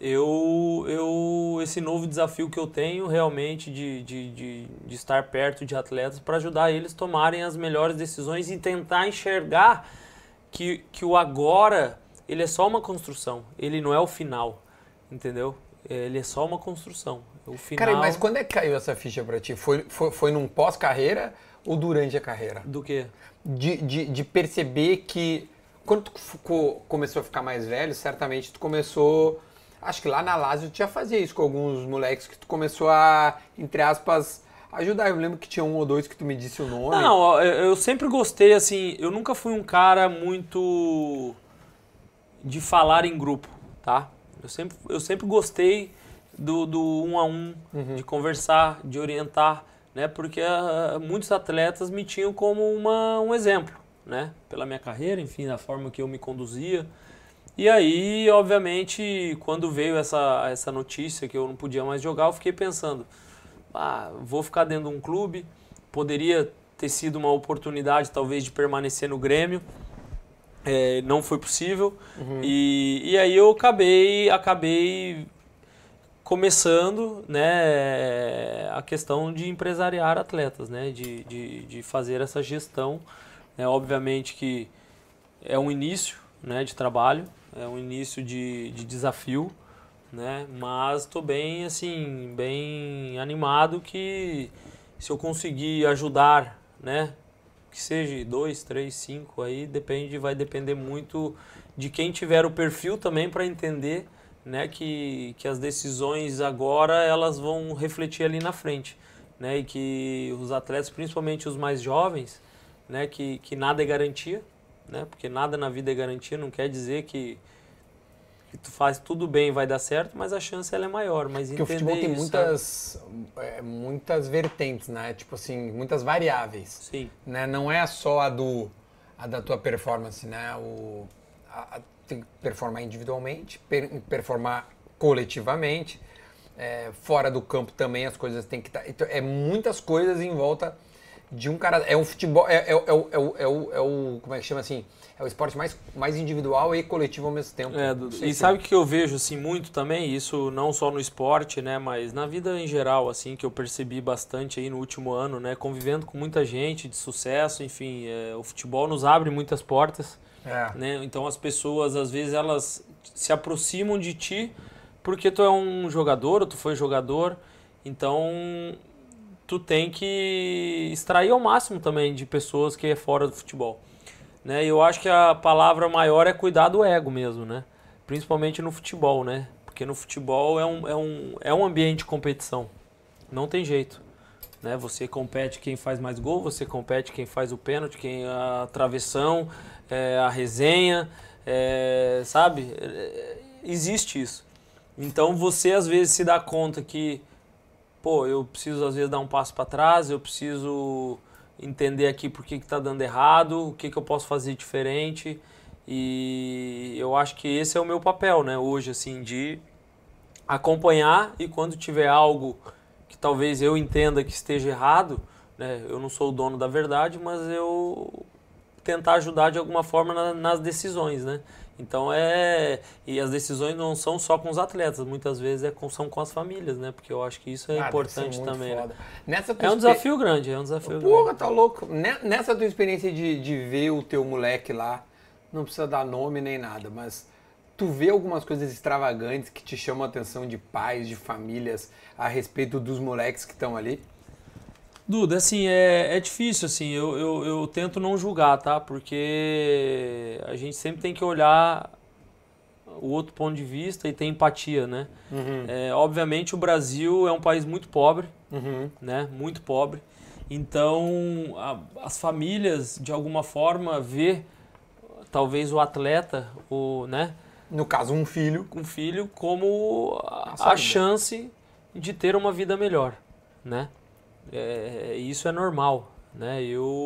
esse novo desafio que eu tenho realmente de estar perto de atletas para ajudar eles a tomarem as melhores decisões e tentar enxergar que o agora, ele é só uma construção, ele não é o final, entendeu? Ele é só uma construção. O final... Cara, mas quando é que caiu essa ficha pra ti? Foi num pós-carreira ou durante a carreira? Do quê? De perceber que quando tu começou a ficar mais velho, certamente tu começou... Acho que lá na Lazio tu já fazia isso com alguns moleques que tu começou a, entre aspas, ajudar. Eu lembro que tinha um ou dois que tu me disse o nome. Não, eu sempre gostei, assim, eu nunca fui um cara muito de falar em grupo, tá? Eu sempre gostei do um a um, de conversar, de orientar, né? Porque muitos atletas me tinham como um exemplo, né? Pela minha carreira, enfim, da forma que eu me conduzia. E aí, obviamente, quando veio essa notícia que eu não podia mais jogar, eu fiquei pensando, vou ficar dentro de um clube, poderia ter sido uma oportunidade talvez de permanecer no Grêmio, não foi possível, e aí eu acabei começando, né, a questão de empresariar atletas, né, de fazer essa gestão, né, obviamente que é um início, né, de trabalho, é um início de desafio, né, mas estou bem, assim, bem animado que se eu conseguir ajudar, né, que seja 2, 3, 5, aí vai depender muito de quem tiver o perfil também para entender, né, que as decisões agora elas vão refletir ali na frente, né, e que os atletas, principalmente os mais jovens, né, que nada é garantia, né, porque nada na vida é garantia, não quer dizer que tu faz tudo bem, vai dar certo, mas a chance ela é maior. Mas porque o futebol tem muitas vertentes, né? Tipo assim, muitas variáveis. Sim. Né? Não é só a da tua performance, né? Tem que performar individualmente, performar coletivamente. Fora do campo também as coisas têm que estar... Então, muitas coisas em volta de um cara... É um futebol... como é que chama assim? É o esporte mais individual e coletivo ao mesmo tempo. E sabe o que eu vejo assim muito também? Isso não só no esporte, né, mas na vida em geral, assim, que eu percebi bastante aí no último ano, né, convivendo com muita gente de sucesso, enfim, o futebol nos abre muitas portas, né? Então as pessoas às vezes elas se aproximam de ti porque tu é um jogador, ou tu foi jogador, então tu tem que extrair ao máximo também de pessoas que é fora do futebol. Né, eu acho que a palavra maior é cuidar do ego mesmo, né? Principalmente no futebol, né? Porque no futebol é um ambiente de competição. Não tem jeito. Né? Você compete quem faz mais gol, você compete quem faz o pênalti, a travessão, a resenha, sabe? Existe isso. Então você às vezes se dá conta que, eu preciso às vezes dar um passo para trás, eu preciso entender aqui por que está dando errado, o que eu posso fazer diferente, e eu acho que esse é o meu papel, né, hoje, assim, de acompanhar, e quando tiver algo que talvez eu entenda que esteja errado, né, eu não sou o dono da verdade, mas eu tentar ajudar de alguma forma nas decisões, né. Então e as decisões não são só com os atletas, muitas vezes são com as famílias, né? Porque eu acho que isso é importante também. Né? É um desafio grande, Porra, tá louco. Nessa tua experiência de ver o teu moleque lá, não precisa dar nome nem nada, mas tu vê algumas coisas extravagantes que te chamam a atenção de pais, de famílias, a respeito dos moleques que estão ali? Duda, assim, é difícil, assim, eu tento não julgar, tá? Porque a gente sempre tem que olhar o outro ponto de vista e ter empatia, né? Obviamente o Brasil é um país muito pobre, né? Muito pobre. Então, as famílias, de alguma forma, vê talvez o atleta, né? No caso, um filho. Um filho como a chance de ter uma vida melhor, né? Isso é normal, né?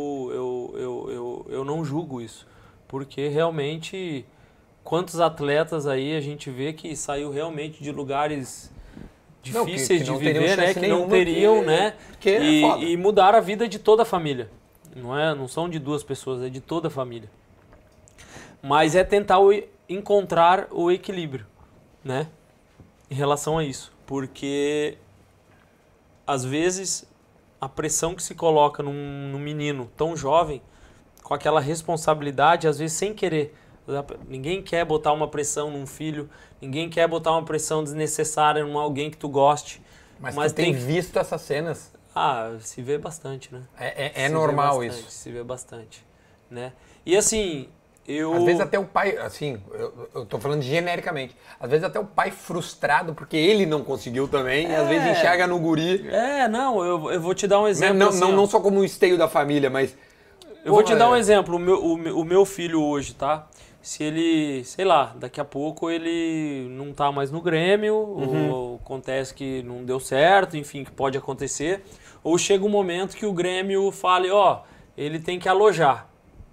Eu não julgo isso, porque realmente quantos atletas aí a gente vê que saiu realmente de lugares difíceis que não de teriam viver, né? chance Que não nenhuma, teriam, né? que é foda. E mudar a vida de toda a família. Não são de duas pessoas, é de toda a família. Mas é tentar encontrar o equilíbrio, né? Em relação a isso. Porque, às vezes, a pressão que se coloca num menino tão jovem, com aquela responsabilidade, às vezes sem querer. Ninguém quer botar uma pressão num filho, ninguém quer botar uma pressão desnecessária em alguém que tu goste. Mas tu tem visto essas cenas? Ah, se vê bastante, né? É normal bastante, isso. Se vê bastante, né? E assim, Às vezes até o pai, assim, eu tô falando genericamente, às vezes até o pai frustrado porque ele não conseguiu também, e às vezes enxerga no guri. Não, eu vou te dar um exemplo. Não só como um esteio da família, mas... Eu vou te dar um exemplo, o meu filho hoje, tá? Se ele, sei lá, daqui a pouco ele não tá mais no Grêmio, ou acontece que não deu certo, enfim, que pode acontecer, ou chega um momento que o Grêmio fale, ele tem que alojar.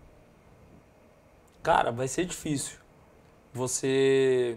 Cara, vai ser difícil você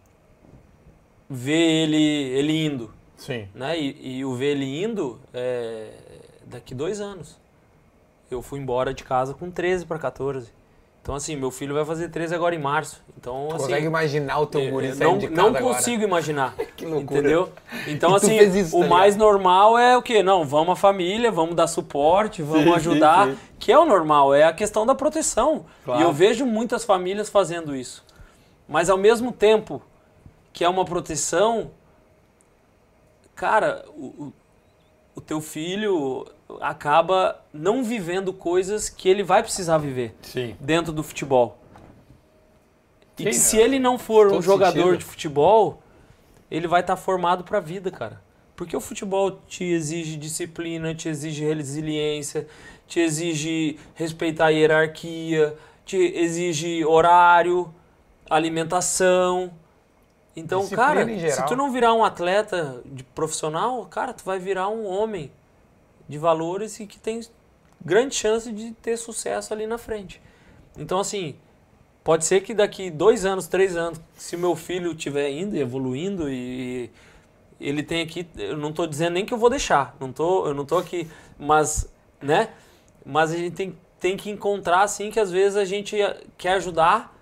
ver ele indo. Sim. Né? E o ver ele indo daqui 2 anos. Eu fui embora de casa com 13 para 14. Então, assim, meu filho vai fazer 13 agora em março. Então, assim, consegue imaginar o teu guri saindo de casa não agora? consigo imaginar. Que loucura. Entendeu? Então, E tu assim, fez isso, o tá mais ligado? normal é o quê? Não, vamos à família, vamos dar suporte, vamos ajudar. sim. Que é o normal, é a questão da proteção. Claro. E eu vejo muitas famílias fazendo isso. Mas, ao mesmo tempo que é uma proteção, cara, o teu filho acaba não vivendo coisas que ele vai precisar viver dentro do futebol. E que se ele não for um jogador de futebol, ele vai estar formado para a vida, cara. Porque o futebol te exige disciplina, te exige resiliência, te exige respeitar a hierarquia, te exige horário, alimentação. Então, Disciplina cara, em geral. se tu não virar um atleta profissional, cara, tu vai virar um homem de valores e que tem grande chance de ter sucesso ali na frente. Então, assim, pode ser que daqui 2 anos, 3 anos, se meu filho estiver indo e evoluindo e ele tem aqui, eu não estou dizendo nem que eu vou deixar, eu não tô aqui, mas, né? Mas a gente tem que encontrar, assim, que às vezes a gente quer ajudar,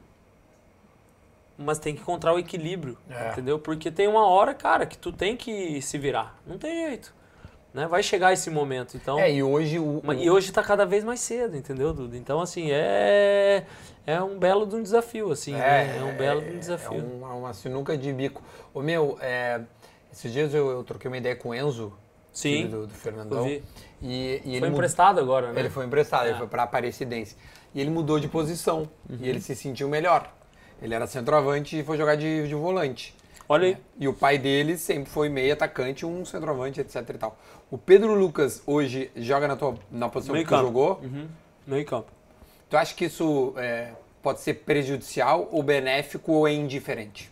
mas tem que encontrar o equilíbrio, entendeu? Porque tem uma hora, cara, que tu tem que se virar, não tem jeito. Né? Vai chegar esse momento, então... e hoje... E hoje está cada vez mais cedo, entendeu, Dudu? Então, assim, é um belo de um desafio, assim, né? É um belo de um desafio. É uma sinuca de bico. Ô, meu, esses dias eu troquei uma ideia com o Enzo, filho do Fernandão. Eu vi. E ele foi emprestado agora, né? Ele foi emprestado, ele foi para a Aparecidense. E ele mudou de posição, e ele se sentiu melhor. Ele era centroavante e foi jogar de volante. Olha aí. E o pai dele sempre foi meio atacante, um centroavante, etc e tal. O Pedro Lucas hoje joga na posição que tu jogou. Meio campo. Tu acha que isso pode ser prejudicial ou benéfico ou é indiferente?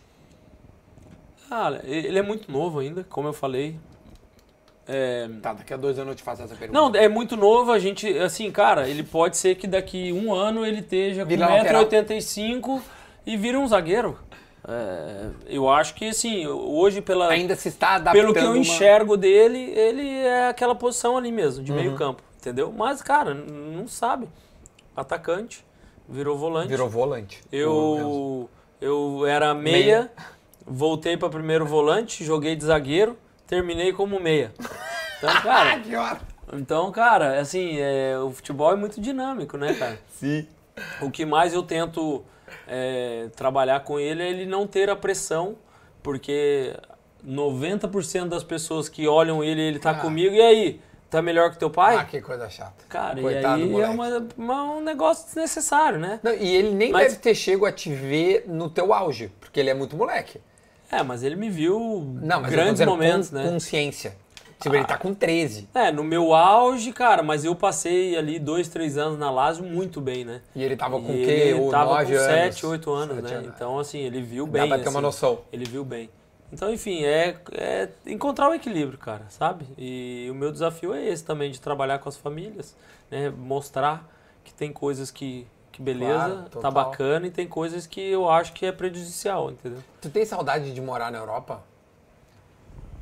Ele é muito novo ainda, como eu falei. Tá, daqui a 2 anos eu te faço essa pergunta. Não, é muito novo, a gente, assim, cara, ele pode ser que daqui 1 ano ele esteja com 1,85 m e vira um zagueiro. Eu acho que, assim, hoje ainda se está adaptando. Pelo que eu enxergo dele, ele é aquela posição ali mesmo, de meio campo, entendeu? Mas, cara, não sabe. Atacante, virou volante. Virou volante. Eu era meia, voltei para primeiro volante, joguei de zagueiro, terminei como meia. Então, cara... Que hora! Então, cara, assim, o futebol é muito dinâmico, né, cara? Sim. O que mais eu tento... trabalhar com ele é ele não ter a pressão, porque 90% das pessoas que olham ele tá comigo, e aí, tá melhor que teu pai? Ah, que coisa chata. Cara, coitado, e aí um negócio desnecessário, né? Não, e ele nem deve ter chego a te ver no teu auge, porque ele é muito moleque. Mas ele me viu mas grandes momentos, né? Consciência. Tipo, ele tá com 13. No meu auge, cara, mas eu passei ali 2, 3 anos na Lazio muito bem, né? E ele tava com o quê? Ele tava 9 com anos? 7, 8 anos, né? Então, assim, ele viu bem. Dá pra ter uma noção. Ele viu bem. Então, enfim, é encontrar o equilíbrio, cara, sabe? E o meu desafio é esse também, de trabalhar com as famílias, né? Mostrar que tem coisas que beleza, claro, tá bacana, e tem coisas que eu acho que é prejudicial, entendeu? Tu tem saudade de morar na Europa?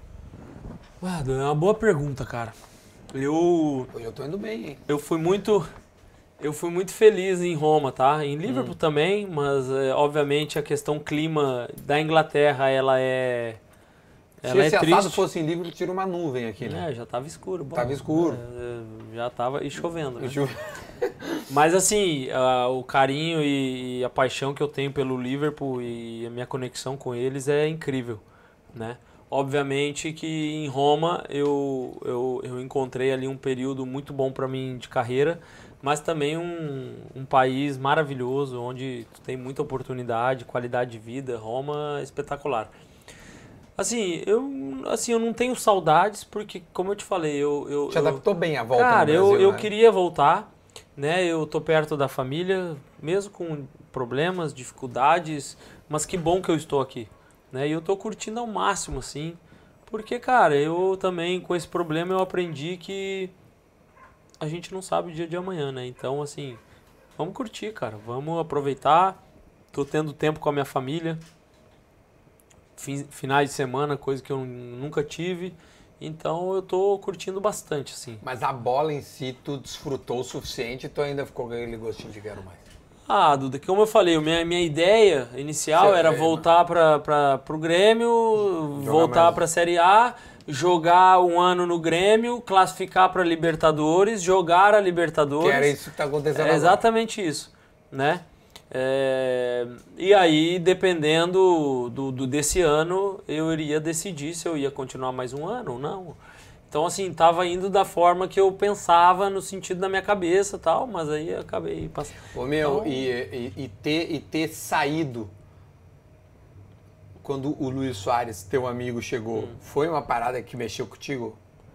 É uma boa pergunta, cara. Hoje eu tô indo bem, hein? Eu fui muito feliz em Roma, tá? Em Liverpool também, mas obviamente a questão clima da Inglaterra, ela é Se esse assado triste. fosse em Liverpool, tira uma nuvem aqui, né? Já tava escuro. Bom, Tava escuro. Já tava e chovendo, né? Mas assim, o carinho e a paixão que eu tenho pelo Liverpool e a minha conexão com eles é incrível, né? Obviamente que em Roma eu encontrei ali um período muito bom para mim de carreira, mas também um país maravilhoso, onde tu tem muita oportunidade, qualidade de vida. Roma é espetacular. Assim, eu não tenho saudades, porque, como eu te falei, Te adaptou bem à volta cara, no Brasil, eu né? queria voltar, né? Eu tô perto da família, mesmo com problemas, dificuldades, mas que bom que eu estou aqui, né? E eu tô curtindo ao máximo, assim, porque, cara, eu também, com esse problema, eu aprendi que a gente não sabe o dia de amanhã, né? Então, assim, vamos curtir, cara, vamos aproveitar. Tô tendo tempo com a minha família, finais de semana, coisa que eu nunca tive. Então eu tô curtindo bastante, assim. Mas a bola em si, tu desfrutou o suficiente e tu ainda ficou com aquele gostinho de quero mais. Ah, Duda, como eu falei, minha ideia inicial era voltar para o Grêmio, voltar para a Série A, jogar um ano no Grêmio, classificar para Libertadores, jogar a Libertadores. Que era isso que tá acontecendo agora. Exatamente isso, né? E aí, dependendo desse ano, eu iria decidir se eu ia continuar mais um ano ou não. Então, assim, tava indo da forma que eu pensava, no sentido da minha cabeça e tal, mas aí eu acabei passando. Ô meu, ter saído quando o Luís Soares, teu amigo, chegou, foi uma parada que mexeu contigo?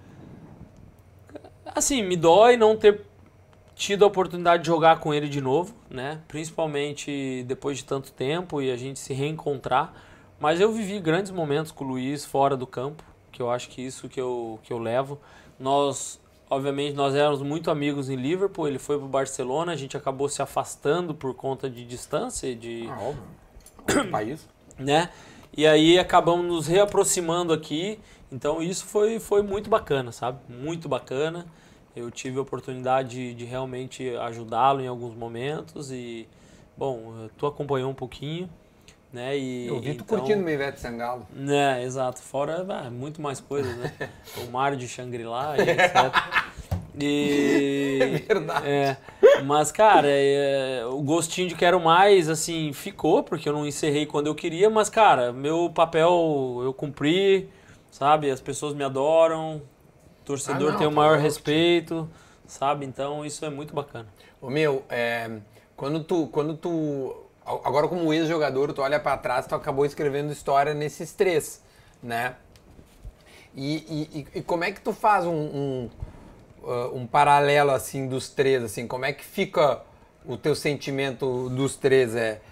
Assim, me dói não ter tido a oportunidade de jogar com ele de novo, né? Principalmente depois de tanto tempo e a gente se reencontrar. Mas eu vivi grandes momentos com o Luís fora do campo, que eu acho que isso que eu levo. Obviamente, nós éramos muito amigos em Liverpool, ele foi pro Barcelona, a gente acabou se afastando por conta de distância e de... óbvio. Outro país. Né? E aí acabamos nos reaproximando aqui, então isso foi muito bacana, sabe? Muito bacana. Eu tive a oportunidade de realmente ajudá-lo em alguns momentos e, bom, tu acompanhou um pouquinho, né? Eu vi tu curtindo o Ivete Sangalo. Né, exato. Fora muito mais coisas, né? O mar de Shangri-La e etc. É verdade. Mas, cara, o gostinho de quero mais, assim, ficou, porque eu não encerrei quando eu queria, mas, cara, meu papel eu cumpri, sabe? As pessoas me adoram. O torcedor tem o maior respeito, sabe? Então isso é muito bacana. Ô meu, quando tu agora como ex-jogador, tu olha pra trás, tu acabou escrevendo história nesses três, né? E como é que tu faz um paralelo assim dos três, assim? Como é que fica o teu sentimento dos três?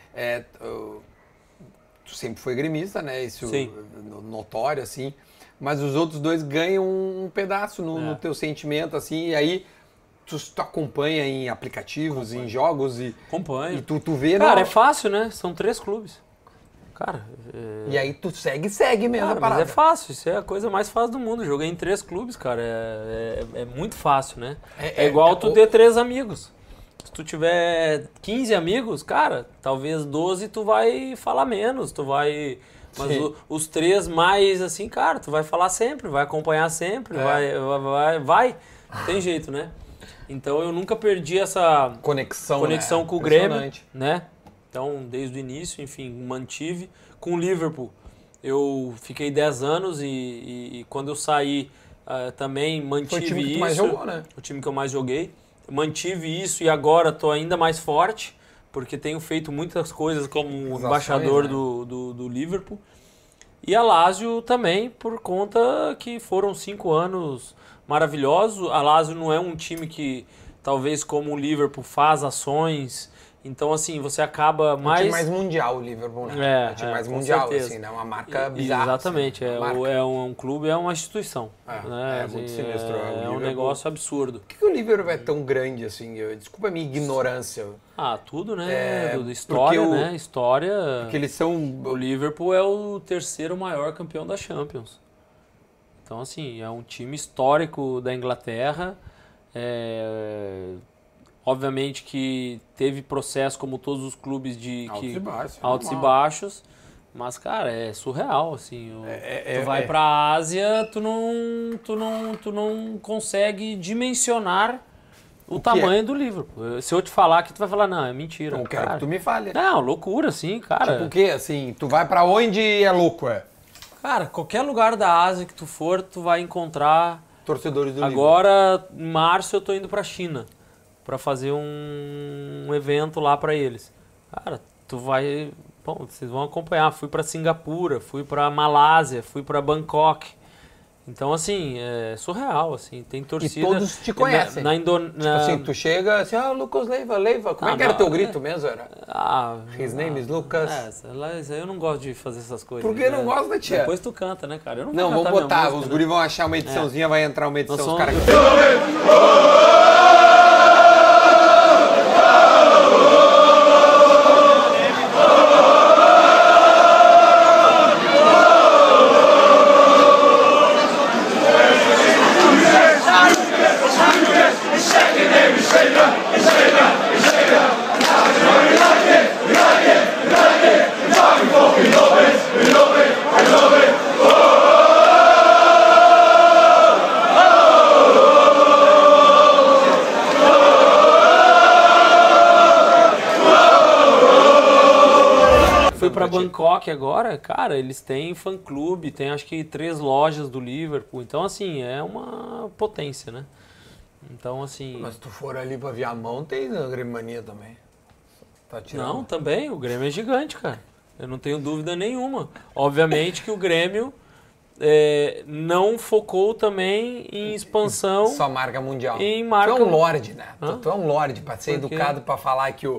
Tu sempre foi gremista, né? Isso Sim. Notório, assim. Mas os outros dois ganham um pedaço no teu sentimento, assim, e aí tu acompanha em aplicativos, em jogos Acompanho. E tu vê... Cara, é fácil, né? São 3 clubes. Cara... E aí tu segue mesmo cara, a parada. mas é fácil, isso é a coisa mais fácil do mundo. Joguei em 3 clubes, cara, é muito fácil, né? É igual tu ter 3 amigos. Se tu tiver 15 amigos, cara, talvez 12 tu vai falar menos, tu vai... Mas os 3 mais, assim, cara, tu vai falar sempre, vai acompanhar sempre, vai. Não tem jeito, né? Então eu nunca perdi essa conexão com o Grêmio, né? Então, desde o início, enfim, mantive. Com o Liverpool, eu fiquei 10 anos e quando eu saí, também mantive isso. Foi o time que tu mais jogou, né? O time que eu mais joguei. Mantive isso e agora tô ainda mais forte, porque tenho feito muitas coisas como embaixador, né? do Liverpool. E a Lazio também, por conta que foram 5 anos maravilhosos. A Lazio não é um time que, talvez como o Liverpool, faz ações. Então, assim, você acaba mais... Um time mais mundial, o Liverpool, né? Um time mais mundial, certeza. Assim, né? Uma marca bizarra. Exatamente. Assim, é um clube, é uma instituição. Né? É muito sinistro. É um negócio absurdo. Por que o Liverpool é tão grande, assim? Desculpa a minha ignorância. Tudo, né? História, né? História... Porque eles são... O Liverpool é o 3º maior campeão da Champions. Então, assim, é um time histórico da Inglaterra. Obviamente que teve processo como todos os clubes altos e baixos. Mas, cara, é surreal, assim. Tu vai pra Ásia, tu não consegue dimensionar o tamanho do Liverpool. Se eu te falar que tu vai falar, não, é mentira. Não quero que tu me fale. Não, loucura, assim, cara. Tipo o quê? Assim, tu vai pra onde é louco, Cara, qualquer lugar da Ásia que tu for, tu vai encontrar... torcedores do Liverpool. Agora, em março, eu tô indo pra China pra fazer um evento lá pra eles. Cara, tu vai... Bom, vocês vão acompanhar. Fui pra Singapura, fui pra Malásia, fui pra Bangkok. Então, assim, é surreal, assim. Tem torcida... E todos te conhecem. Tipo assim, tu chega assim, Lucas Leiva. Como é que era teu grito mesmo? His name is Lucas. Eu não gosto de fazer essas coisas. Por que não gosta, tia? Depois tu canta, né, cara? Eu não vou vou botar. cantar música, os guris vão achar uma ediçãozinha, vai entrar uma edição. Os caras... Pra Bangkok agora, cara, eles têm fã-clube, tem acho que 3 lojas do Liverpool, então assim, é uma potência, né? Então assim... Mas se tu for ali pra Viamão, tem a Grêmio Mania também. Tá tirando. Não, também, o Grêmio é gigante, cara. Eu não tenho dúvida nenhuma. Obviamente que o Grêmio não focou também em expansão... Só marca mundial. Em marca... Tu é um lorde, né? Tu é um lorde, pra ser educado, pra falar que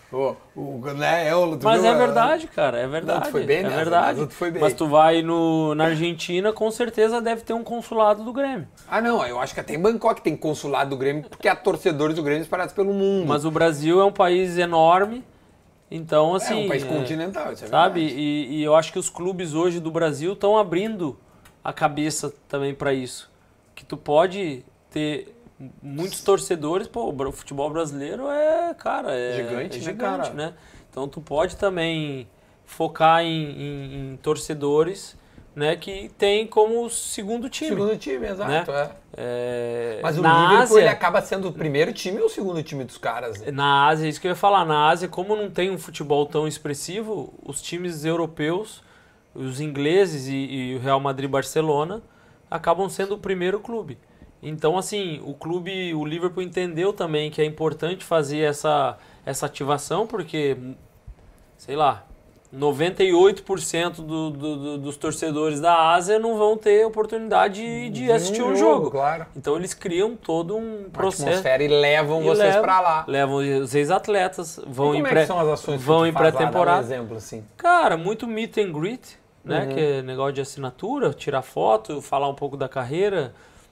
Mas é verdade, cara, é verdade. Não, tu foi bem, né? É verdade. Mas tu vai na Argentina, com certeza deve ter um consulado do Grêmio. Ah, não, eu acho que até em Bangkok tem consulado do Grêmio, porque há torcedores do Grêmio espalhados pelo mundo. Mas o Brasil é um país enorme, então assim... É um país continental, isso é sabe? verdade. E eu acho que os clubes hoje do Brasil estão abrindo a cabeça também para isso. Que tu pode ter... muitos torcedores, pô, o futebol brasileiro cara, gigante, né? Então tu pode também focar em torcedores, né, que tem como segundo time. Segundo time, exato, né? Mas o Liverpool ele acaba sendo o primeiro time ou o segundo time dos caras? Né? Na Ásia, isso que eu ia falar, na Ásia, como não tem um futebol tão expressivo, os times europeus, os ingleses e o Real Madrid e Barcelona acabam sendo o primeiro clube. Então, assim, o Liverpool entendeu também que é importante fazer essa ativação, porque, sei lá, 98% dos torcedores da Ásia não vão ter oportunidade de assistir um jogo. Claro. Então, eles criam todo um processo. Atmosfera e levam vocês pra lá. Levam os ex-atletas, vão em são as ações pré-temporada. Um exemplo, assim. Cara, muito meet and greet, né? Que é negócio de assinatura, tirar foto, falar um pouco da carreira.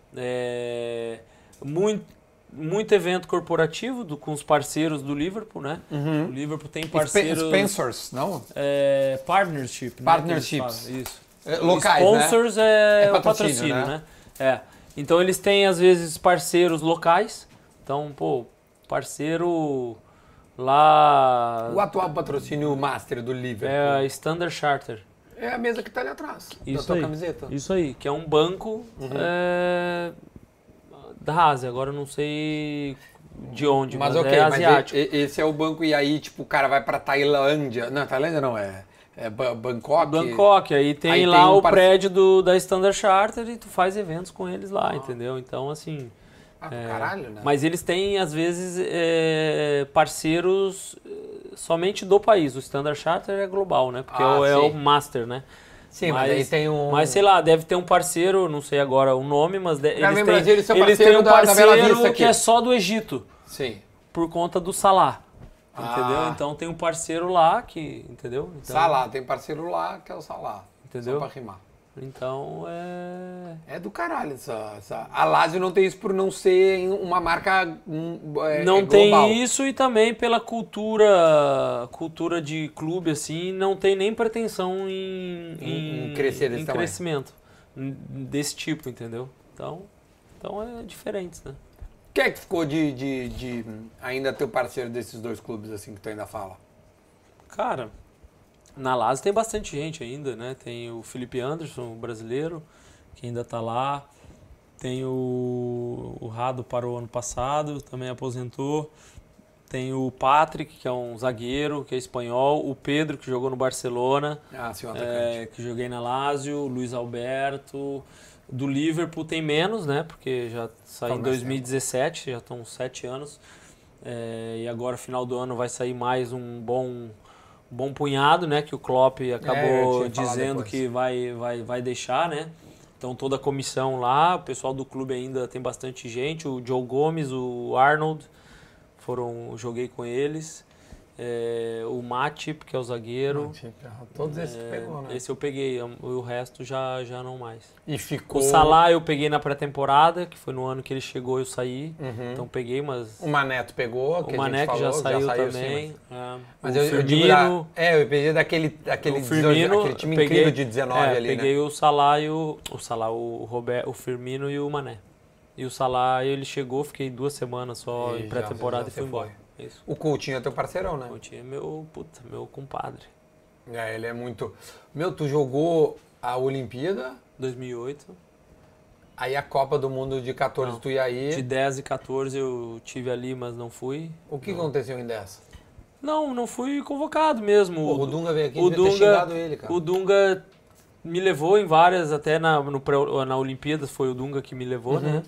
Muito evento corporativo com os parceiros do Liverpool, né? O Liverpool tem parceiros... Sponsors, não? Partnership. Partnerships. Né, isso. Locais, Sponsors, né? É o patrocínio, né? Então eles têm, às vezes, parceiros locais. Então, pô, parceiro lá... O atual patrocínio master do Liverpool. É a Standard Chartered. É a mesa que tá ali atrás, isso da tua aí, camiseta. Isso aí, que é um banco da Ásia. Agora eu não sei de onde, mas ok, é asiático. Mas esse é o banco e aí, tipo, o cara vai pra Tailândia. Não, Tailândia não, Bangkok. Bangkok, aí tem lá o prédio da Standard Chartered e tu faz eventos com eles lá, entendeu? Então, assim... caralho, né? Mas eles têm, às vezes, parceiros somente do país. O Standard Chartered é global, né? Porque é o master, né? Sim, mas aí tem um... Mas, sei lá, deve ter um parceiro, não sei agora o nome, mas eles têm um da Bela Vista parceiro aqui. que é só do Egito. Sim. Por conta do Salah. Entendeu? Então tem um parceiro lá que... Entendeu? Então, Salah, tem parceiro lá que é o Salah. Entendeu? Só pra rimar. Então é do caralho essa... A Lazio não tem isso por não ser uma marca não global. tem isso e também pela cultura de clube, assim, não tem nem pretensão em crescer desse crescimento. desse tipo, entendeu? Então é diferente, né? Quem é que ficou de ainda teu parceiro desses dois clubes, assim, que tu ainda fala? Cara, na Lazio tem bastante gente ainda, né? Tem o Felipe Anderson, o brasileiro, que ainda tá lá. Tem o Rado, parou ano passado, também aposentou. Tem o Patrick, que é um zagueiro, que é espanhol. O Pedro, que jogou no Barcelona, Sim, o atacante. que joguei na Lazio. O Luiz Alberto. Do Liverpool tem menos, né? Porque já saí em 2017, já estão 7 anos. E agora, final do ano, vai sair mais um bom punhado, né? Que o Klopp acabou dizendo que vai deixar, né? Então toda a comissão lá, o pessoal do clube ainda tem bastante gente. O Joe Gomes, o Arnold, joguei com eles. O Matip, que é o zagueiro. Todos esses tu pegou, né? Esse eu peguei, o resto já não mais. E ficou... O Salah eu peguei na pré-temporada, que foi no ano que ele chegou eu saí. Então peguei, mas... O Mané tu pegou, o Mané que já saiu também. Sim, mas eu digo eu peguei daquele time incrível de 19 ali, peguei, né? o Salah e o Firmino e o Mané. E o Salah, ele chegou, fiquei 2 semanas só em pré-temporada e fui embora. Isso. O Coutinho é teu parceirão, né? O Coutinho é meu compadre. Ele é muito... tu jogou a Olimpíada? 2008. Aí a Copa do Mundo de 14 tu ia aí. De 10 e 14 eu tive ali, mas não fui. O que aconteceu em 10? Não fui convocado mesmo. O Dunga veio aqui e devia ter xingado ele, cara. O Dunga me levou em várias, até na Olimpíada foi o Dunga que me levou, né?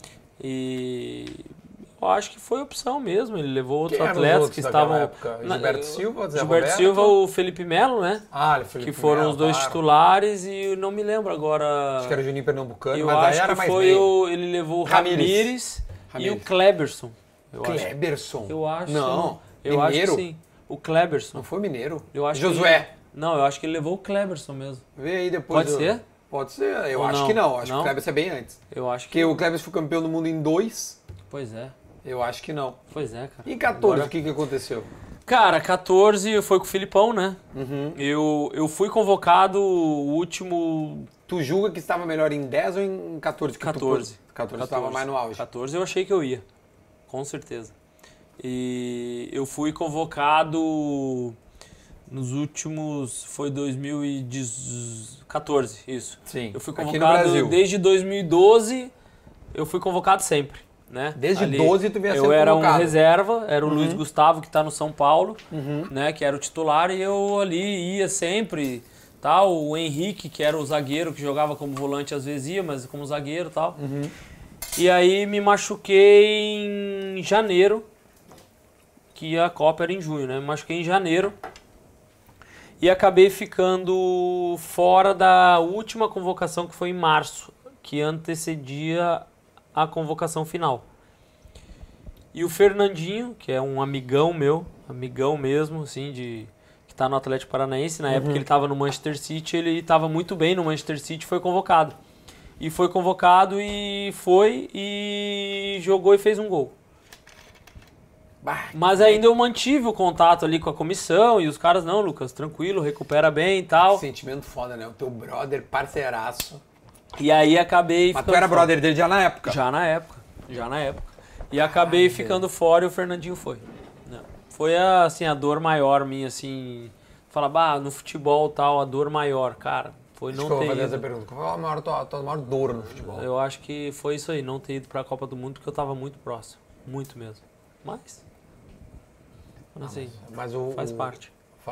E... eu acho que foi opção mesmo, ele levou outros atletas que estavam... Gilberto Silva, Zé Gilberto Roberto? Silva, o Felipe Melo, né? Felipe que foram Melo, os dois titulares e não me lembro agora... Acho que era o Juninho Pernambucano, eu mas acho aí era que mais foi meio. ele levou o Ramires e o Kleberson. Kleberson? Eu acho. Não, eu mineiro? acho que sim. O Kleberson. Não foi mineiro? Eu acho Josué? Não, eu acho que ele levou o Kleberson mesmo. Vê aí depois. Pode ser? Pode ser, eu Ou acho não? que não. Acho Não? que o Kleberson é bem antes. Eu acho que... Porque o Kleberson foi campeão do mundo em 2. Pois é. Eu acho que não. Pois é, cara. E em 14, o que aconteceu? Cara, 14 foi com o Filipão, né? Eu fui convocado o último... Tu julga que estava melhor em 10 ou em 14? 14. 14 estava mais no auge. 14 eu achei que eu ia, com certeza. E eu fui convocado nos últimos... Foi 2014, isso. Sim, eu fui aqui no convocado Brasil. desde 2012, eu fui convocado sempre. Né? Desde 12 tu vinha sendo Eu era convocado. um reserva, era o Luiz Gustavo que está no São Paulo, né, que era o titular, e eu ali ia sempre, tal. O Henrique, que era o zagueiro, que jogava como volante às vezes ia, mas como zagueiro e tal. E aí me machuquei em janeiro, que a Copa era em junho, né? Me machuquei em janeiro e acabei ficando fora da última convocação, que foi em março, que antecedia a convocação final. E o Fernandinho, que é um amigão meu, amigão mesmo, assim, que tá no Atlético Paranaense, na época ele estava no Manchester City, ele estava muito bem no Manchester City, foi convocado. E foi convocado e jogou e fez um gol. Mas ainda eu mantive o contato ali com a comissão e os caras, não, Lucas, tranquilo, recupera bem e tal. Sentimento foda, né? O teu brother, parceiraço. E aí acabei... Mas tu era brother dele já na época? Já na época. E acabei ficando fora e o Fernandinho foi. Foi assim, a dor maior minha, assim... Falar, no futebol tal, a dor maior, cara, foi não ter ido. Eu vou fazer essa pergunta. Qual é a maior dor no futebol? Eu acho que foi isso aí, não ter ido pra Copa do Mundo, porque eu tava muito próximo. Muito mesmo. Mas... assim, faz parte.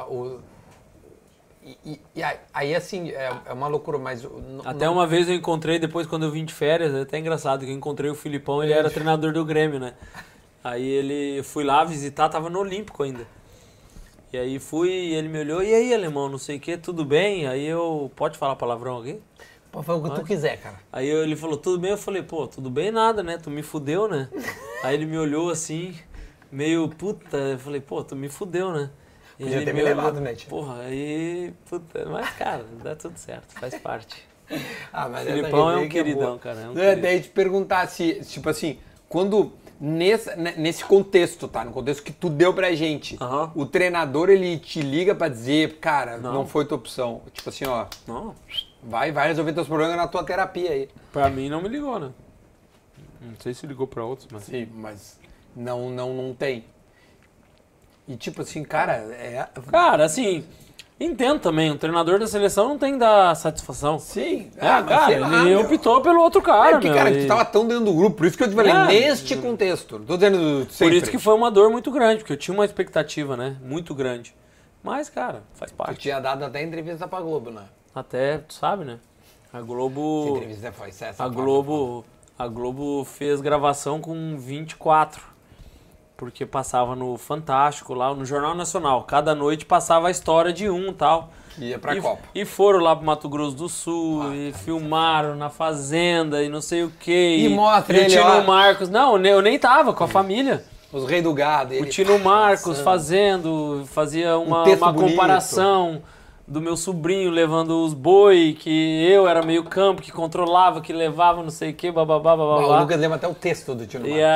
Aí assim, é uma loucura, mas... Até uma vez eu encontrei, depois quando eu vim de férias, é até engraçado, que eu encontrei o Filipão, ele era treinador do Grêmio, né? Aí eu fui lá visitar, tava no Olímpico ainda. E aí fui, ele me olhou, e aí, alemão, não sei o que, tudo bem? Aí pode falar palavrão aqui? Pode falar o que tu quiser, cara. Aí ele falou, tudo bem? Eu falei, pô, tudo bem nada, né? Tu me fudeu, né? Aí ele me olhou assim, meio, puta, eu falei, pô, tu me fudeu, né? Podia ter me levado, né, tio? Porra, aí, puta, mas cara, dá tudo certo, faz parte. Mas o Filipão é um queridão, cara. Daí te perguntar se, tipo assim, quando nesse contexto, tá? No contexto que tu deu pra gente, o treinador, ele te liga pra dizer, cara, não foi tua opção. Tipo assim, ó. Não. Vai resolver teus problemas na tua terapia aí. Pra mim não me ligou, né? Não sei se ligou pra outros, mas... Sim, mas não tem. E tipo assim, cara, Cara, assim, entendo também, um treinador da seleção não tem que dar satisfação. Sim. Mas sei cara, lá, ele meu. optou pelo outro cara, Porque, meu. cara, e- tu tava tão dentro do grupo, por isso que eu te falei, É. neste contexto. Não tô dizendo Por sempre. isso que foi uma dor muito grande, porque eu tinha uma expectativa, né? Muito grande. Mas, cara, faz Tu parte. tinha dado até entrevista pra Globo, né? Até, tu sabe, né? A Que Globo... entrevista foi essa? A Globo fez gravação com 24, porque passava no Fantástico, lá no Jornal Nacional. Cada noite passava a história de um e tal. Que ia pra e, Copa. e foram lá pro Mato Grosso do Sul, e filmaram na fazenda, e não sei o quê. E mostra e o ele Tino lá. Marcos... Não, eu nem tava com a família. Os reis do gado. O Tino Marcos fazia uma texto bonito. comparação do meu sobrinho levando os boi, que eu era meio campo, que controlava, que levava, não sei o que, bababá, O bababá. Lucas lembra até o texto do Tino E Marcos.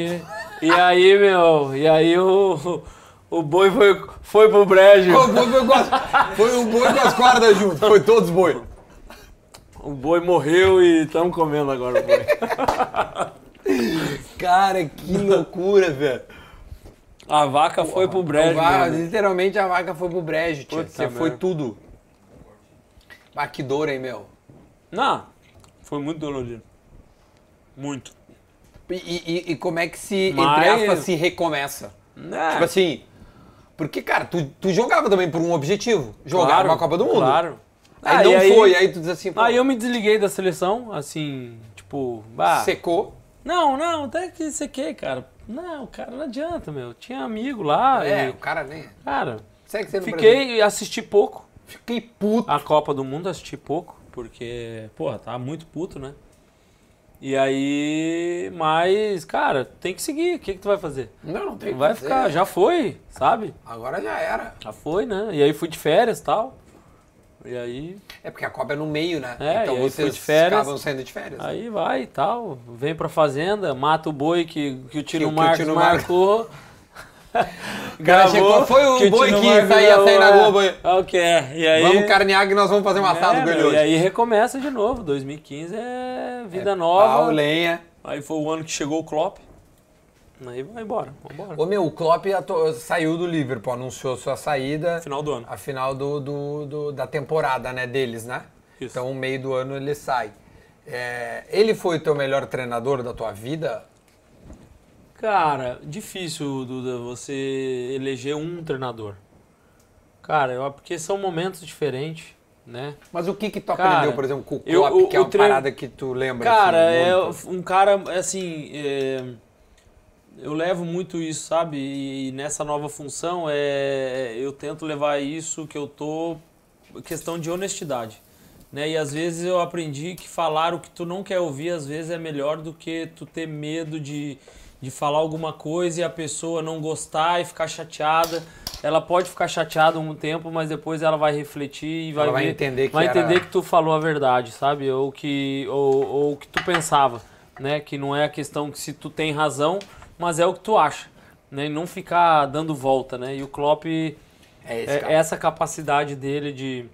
aí o boi foi pro brejo. Foi o boi com as cordas junto, foi todos os boi. O boi morreu e estamos comendo agora o boi. Cara, que loucura, velho. A vaca foi pro brejo. mesmo. Literalmente a vaca foi pro brejo, tio. Puta Você foi merda. tudo. Ah, que dor, hein, meu? Não, foi muito dolorido. Muito. E como é que se, Mas- entre aspas, se recomeça? É, Tipo assim, porque, cara, tu jogava também por um objetivo. Jogar claro, uma Copa do Mundo. Claro. Aí Ah, não e aí- foi, aí tu diz assim, pô, Aí eu me desliguei da seleção, assim, tipo... Bah, secou. Não, até que sequei, cara. Não, cara, não adianta, meu. Tinha amigo lá É, e... o cara nem... Cara, Segue sendo Brasil. fiquei e assisti pouco. Fiquei puto. A Copa do Mundo assisti pouco, porque, porra, tava muito puto, né? E aí... Mas, cara, tem que seguir. O que tu vai fazer? Não tem o que Vai fazer. ficar, já foi, sabe? Agora já era. Já foi, né? E aí fui de férias e tal. E aí... É porque a Copa é no meio, né? É, então e aí vocês foi de férias. acabam saindo de férias. né? Aí vai e tal, vem pra fazenda, mata o boi que o Tino Que o Marcos Tino Marcos- marcou. Cara, qual foi o boi Tino que Marcos ia sair na gravou, Globo aí? É o que é. E aí, Vamos carnear que nós vamos fazer um assado com ele meu, hoje. e aí recomeça de novo, 2015 é vida Pau, nova. lenha. Aí foi o ano que chegou o Klopp. Aí vai embora, vambora. Ô meu, o Klopp saiu do Liverpool, anunciou sua saída. Final do ano. A final da temporada, né, deles, né? Isso. Então, no meio do ano ele sai. Ele foi o teu melhor treinador da tua vida? Cara, difícil, Duda, você eleger um treinador. Cara, porque são momentos diferentes, né? Mas o que tu Cara, aprendeu, por exemplo, com o eu- Klopp, o- que é o uma treino- parada que tu lembra? Cara, assim, é muito? um cara, assim, eu levo muito isso, sabe? E nessa nova função, eu tento levar isso que eu tô, questão de honestidade, né? E às vezes eu aprendi que falar o que tu não quer ouvir, às vezes é melhor do que tu ter medo de falar alguma coisa e a pessoa não gostar e ficar chateada. Ela pode ficar chateada um tempo, mas depois ela vai refletir e vai, Ela vai ver- entender que vai era- entender que tu falou a verdade, sabe? Ou que tu pensava, né? Que não é a questão que se tu tem razão, mas é o que tu acha, né? E não ficar dando volta, né? E o Klopp, esse cara. essa capacidade dele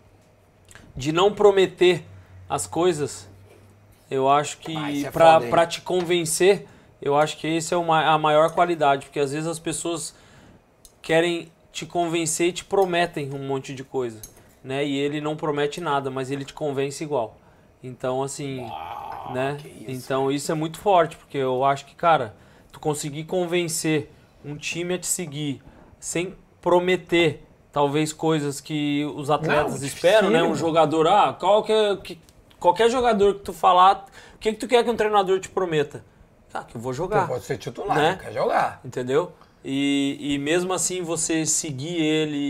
de não prometer as coisas, eu acho que isso é foda, hein? pra te convencer, eu acho que esse é a maior qualidade, porque às vezes as pessoas querem te convencer e te prometem um monte de coisa, né? E ele não promete nada, mas ele te convence igual. Então, assim, né? Então isso é muito forte, porque eu acho que, cara, tu conseguir convencer um time a te seguir sem prometer talvez coisas que os atletas Não, esperam, né? Um dificílimo. jogador, qualquer jogador que tu falar, o que tu quer que um treinador te prometa? Ah, que eu vou jogar. Tu pode ser titular, né? não quer jogar. Entendeu? E mesmo assim você seguir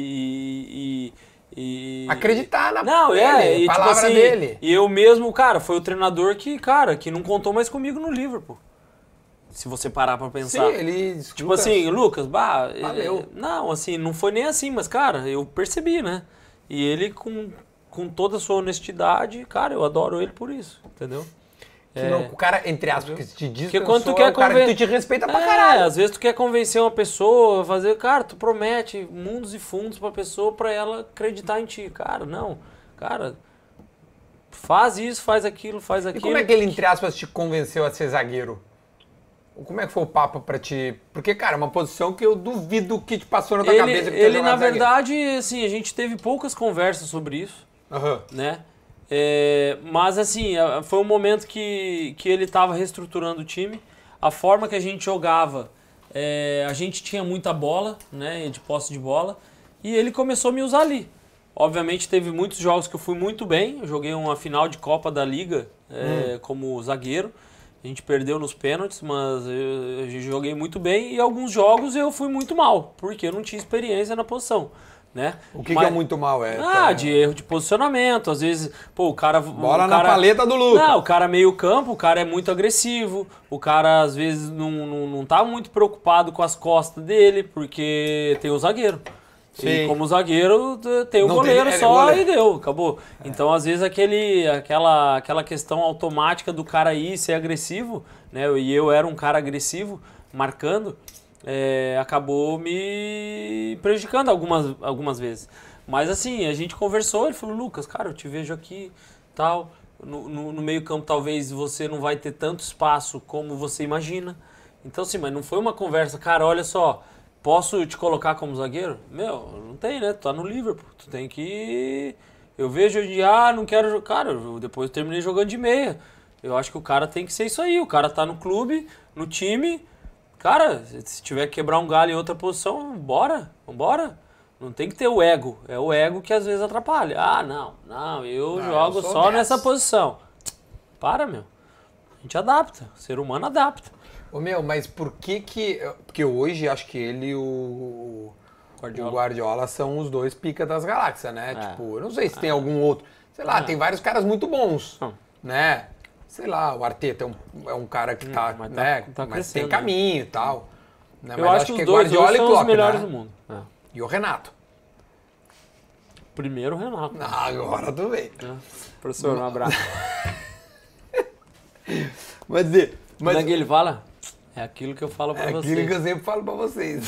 ele e Acreditar na não, dele, e palavra tipo assim, dele. e eu mesmo, cara, foi o treinador que não contou mais comigo no Liverpool. Se você parar pra Sim, pensar. ele... Tipo assim, Lucas, Valeu. não, assim, não foi nem assim, mas cara, eu percebi, né? E ele com toda a sua honestidade, cara, eu adoro ele por isso, entendeu? Que não- o cara, entre aspas, que te diz Porque quando tu quer o cara que tu te respeita pra caralho. às vezes tu quer convencer uma pessoa, fazer, cara, tu promete mundos e fundos pra pessoa pra ela acreditar em ti. Cara, não. Cara, faz isso, faz aquilo, faz E aquilo. como é que ele, entre aspas, te convenceu a ser zagueiro? Como é que foi o papo pra ti? Porque, cara, é uma posição que eu duvido que te passou na tua cabeça que tu ia Ele jogar na de zagueiro. verdade, assim, a gente teve poucas conversas sobre isso, Aham. né? Mas assim, foi um momento que ele estava reestruturando o time. A forma que a gente jogava, a gente tinha muita bola, né, de posse de bola, e ele começou a me usar ali. Obviamente teve muitos jogos que eu fui muito bem, eu joguei uma final de Copa da Liga como zagueiro, a gente perdeu nos pênaltis, mas eu joguei muito bem, e alguns jogos eu fui muito mal, porque eu não tinha experiência na posição. Né? O que é muito mal? De erro de posicionamento, às vezes, pô, o cara... Bola na paleta do Lucas. Não, o cara meio campo, o cara é muito agressivo, o cara às vezes não tá muito preocupado com as costas dele, porque tem o zagueiro. Sim. E como zagueiro, tem o Não goleiro tem, só goleiro. e deu, acabou. Então, às vezes, aquela questão automática do cara ir ser agressivo, né? E eu era um cara agressivo, marcando, acabou me prejudicando algumas vezes. Mas assim, a gente conversou, ele falou, Lucas, cara, eu te vejo aqui, tal, no meio campo talvez você não vai ter tanto espaço como você imagina. Então assim, mas não foi uma conversa, cara, olha só, posso te colocar como zagueiro? Meu, não tem, né? Tu tá no Liverpool, tu tem que... Eu vejo hoje, não quero jogar. Cara, depois eu terminei jogando de meia. Eu acho que o cara tem que ser isso aí, o cara tá no clube, no time... Cara, se tiver que quebrar um galho em outra posição, vambora. Não tem que ter o ego. É o ego que às vezes atrapalha. Eu jogo só 10. nessa posição. Para, meu. A gente adapta. O ser humano adapta. Ô, meu, mas por que que... Porque hoje acho que ele e o Guardiola são os dois pica das galáxias, né? Tipo, eu não sei se tem algum outro. Sei lá, tem vários caras muito bons, né? Sei lá, o Arteta é um cara que tá, mas né? tá mas crescendo, tem caminho e tal. Né? Eu Mas acho que é os dois Guardiola hoje e são Klopp, os melhores né? do mundo. E o Renato. Primeiro o Renato. Agora tu vê. Professor, um abraço. Mas Como é que ele fala? É aquilo que eu falo pra aquilo vocês. que eu sempre falo pra vocês.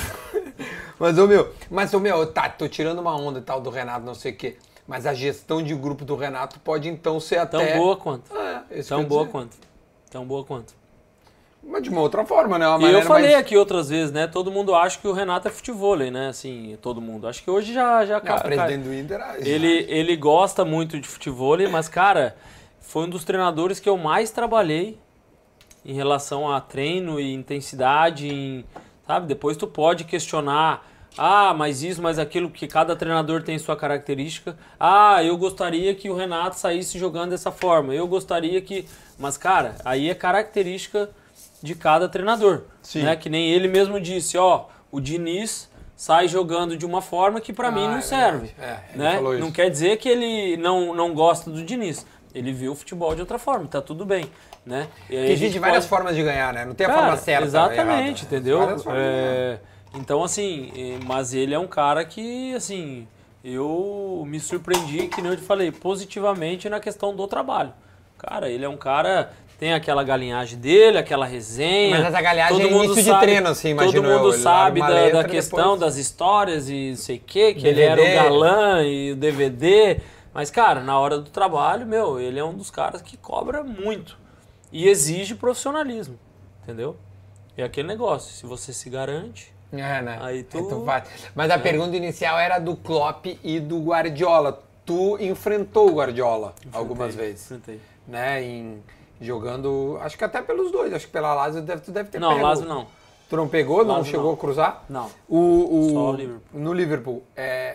Mas, ô meu, tá, tô tirando uma onda e tal do Renato, não sei o quê. Mas a gestão de grupo do Renato pode então ser até... Tão boa quanto. Isso Tão que eu boa ia dizer. quanto. Tão boa quanto. Mas de uma outra forma, né? Uma E eu maneira falei mais... aqui outras vezes, né? Todo mundo acha que o Renato é futevôlei, né? Assim, todo mundo. Acho que hoje já Não, o presidente do Inter... ele gosta muito de futevôlei, mas, cara, foi um dos treinadores que eu mais trabalhei em relação a treino e intensidade, sabe? Depois tu pode questionar, mas isso, mas aquilo, que cada treinador tem sua característica. Eu gostaria que o Renato saísse jogando dessa forma. Eu gostaria que... Mas, cara, aí é característica de cada treinador. Sim. Né? Que nem ele mesmo disse, o Diniz sai jogando de uma forma que pra mim não serve. ele Né? falou isso. Não quer dizer que ele não gosta do Diniz. Ele viu o futebol de outra forma, tá tudo bem. Né? E aí Porque existe várias formas de ganhar, né? Não tem a Cara, forma certa. exatamente, errada. entendeu? Várias formas de ganhar. Então, assim, mas ele é um cara que, assim, eu me surpreendi, que nem eu te falei, positivamente na questão do trabalho. Cara, ele é um cara, tem aquela galinhagem dele, aquela resenha. Mas essa galinhagem todo é mundo início de sabe, treino, assim, imagino todo mundo eu. Ele sabe larga uma letra da e questão depois- das histórias e não sei o quê, que DVD. ele era o galã e o DVD. Mas, cara, na hora do trabalho, ele é um dos caras que cobra muito. E exige profissionalismo, entendeu? É aquele negócio, se você se garante... Né? Aí tu- vai. Mas a pergunta inicial era do Klopp e do Guardiola. Tu enfrentou o Guardiola algumas vezes, Enfrentei. né? Jogando, acho que até pelos dois. Acho que pela Lazio tu deve ter Não, pego. Lazio não. Tu não pegou? Não Lazio chegou não. a cruzar? Não. Só o Liverpool. No Liverpool.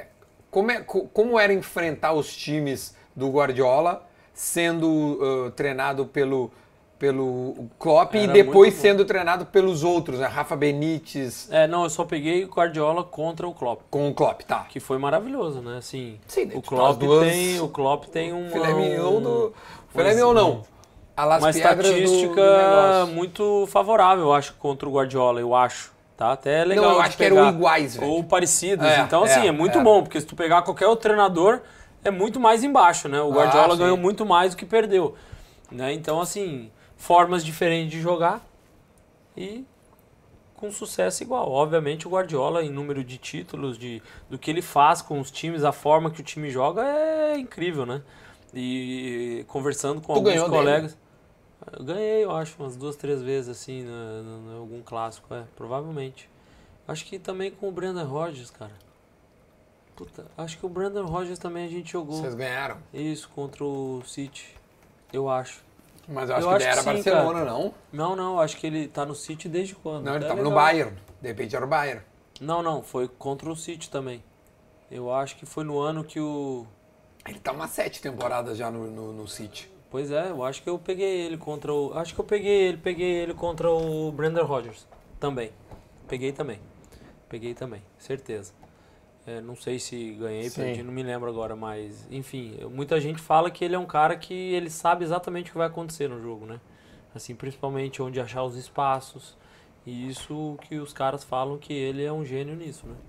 Como era enfrentar os times do Guardiola sendo treinado pelo Klopp e Era depois muito bom. sendo treinado pelos outros, né? Rafa Benítez Não, eu só peguei o Guardiola contra o Klopp, com o Klopp, tá? que foi maravilhoso, né? Assim, Sim, o tu Klopp tá as duas- tem um... Filé mignon do... Pois Filé mignon não. A Las uma Piedras do estatística negócio. muito favorável, eu acho, contra o Guardiola, eu acho. Tá? Até é legal Não, eu de acho pegar. que eram iguais, velho. Ou parecidos. É, Então, assim, é, é muito é. bom, porque se tu pegar qualquer outro treinador, é muito mais embaixo, né? O Guardiola sim. ganhou muito mais do que perdeu. Né? Então, assim, formas diferentes de jogar e com sucesso igual. Obviamente, o Guardiola, em número de títulos, do que ele faz com os times, a forma que o time joga é incrível, né? E conversando com Tu alguns ganhou colegas. Eu ganhei, eu acho, umas 2, 3 vezes, assim, em algum clássico, provavelmente. Acho que também com o Brendan Rodgers, cara. Puta, acho que o Brendan Rodgers também a gente jogou. Vocês ganharam. Isso, contra o City, eu acho. Mas eu acho Eu que acho ele era que sim, Barcelona, não? Não, acho que ele tá no City desde quando? Não, ele Tá tava no legal. Bayern. De repente era o Bayern. Não, foi contra o City também. Eu acho que foi no ano que o... Ele tá umas 7 temporadas já no City. Pois é, eu acho que eu peguei ele contra o... Acho que eu peguei ele contra o Brendan Rodgers também. Peguei também, certeza. Não sei se ganhei, Sim. perdi, não me lembro agora, mas enfim, muita gente fala que ele é um cara que ele sabe exatamente o que vai acontecer no jogo, né? Assim, principalmente onde achar os espaços, e isso que os caras falam que ele é um gênio nisso, né?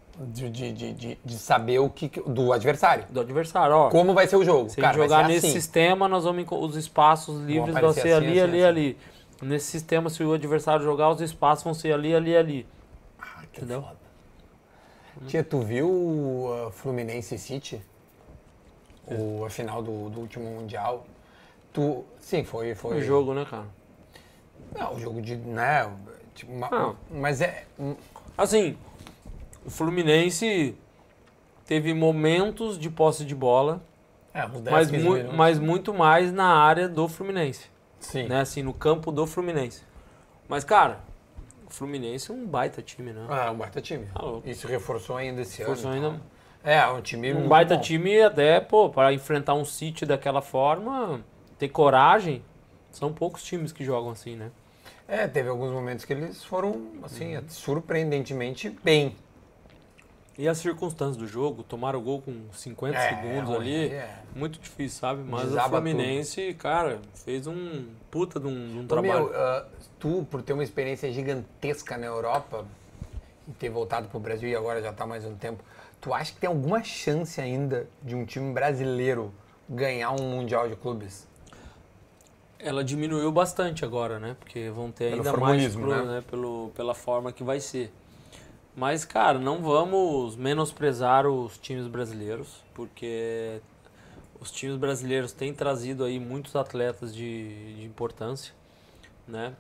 De saber o que do adversário. Do adversário, ó. Como vai ser o jogo. Se a Cara, gente jogar vai ser nesse assim. sistema, nós vamos os espaços livres vão aparecer ser assim, ali, assim, ali, assim. ali. Nesse sistema, se o adversário jogar, os espaços vão ser ali, ali, ali. Ah, que Entendeu? foda. Tia, tu viu o Fluminense e City? A final do último Mundial? Sim, foi. O jogo, né, cara? Não, o jogo de. Né, tipo, mas é. Assim, o Fluminense teve momentos de posse de bola, Uns 10, 15 minutos. mas muito mais na área do Fluminense. Sim. Né? Assim, no campo do Fluminense. Mas, cara, o Fluminense é um baita time, né? Um baita time. Tá louco. Isso reforçou ainda esse Reforçou ano. ainda. É, um time Um muito baita bom. time até, pô, para enfrentar um City daquela forma, ter coragem, são poucos times que jogam assim, né? Teve alguns momentos que eles foram, assim, surpreendentemente bem. E as circunstâncias do jogo, tomaram o gol com 50 segundos ali, muito difícil, sabe? Mas Desaba o Fluminense, cara, fez um puta de um trabalho. Tu, por ter uma experiência gigantesca na Europa e ter voltado pro Brasil e agora já tá mais um tempo, tu acha que tem alguma chance ainda de um time brasileiro ganhar um Mundial de Clubes? Ela diminuiu bastante agora, né? Porque vão ter Pelo ainda mais formulismo, né? pela forma que vai ser. Mas, cara, não vamos menosprezar os times brasileiros, porque os times brasileiros têm trazido aí muitos atletas de importância, né?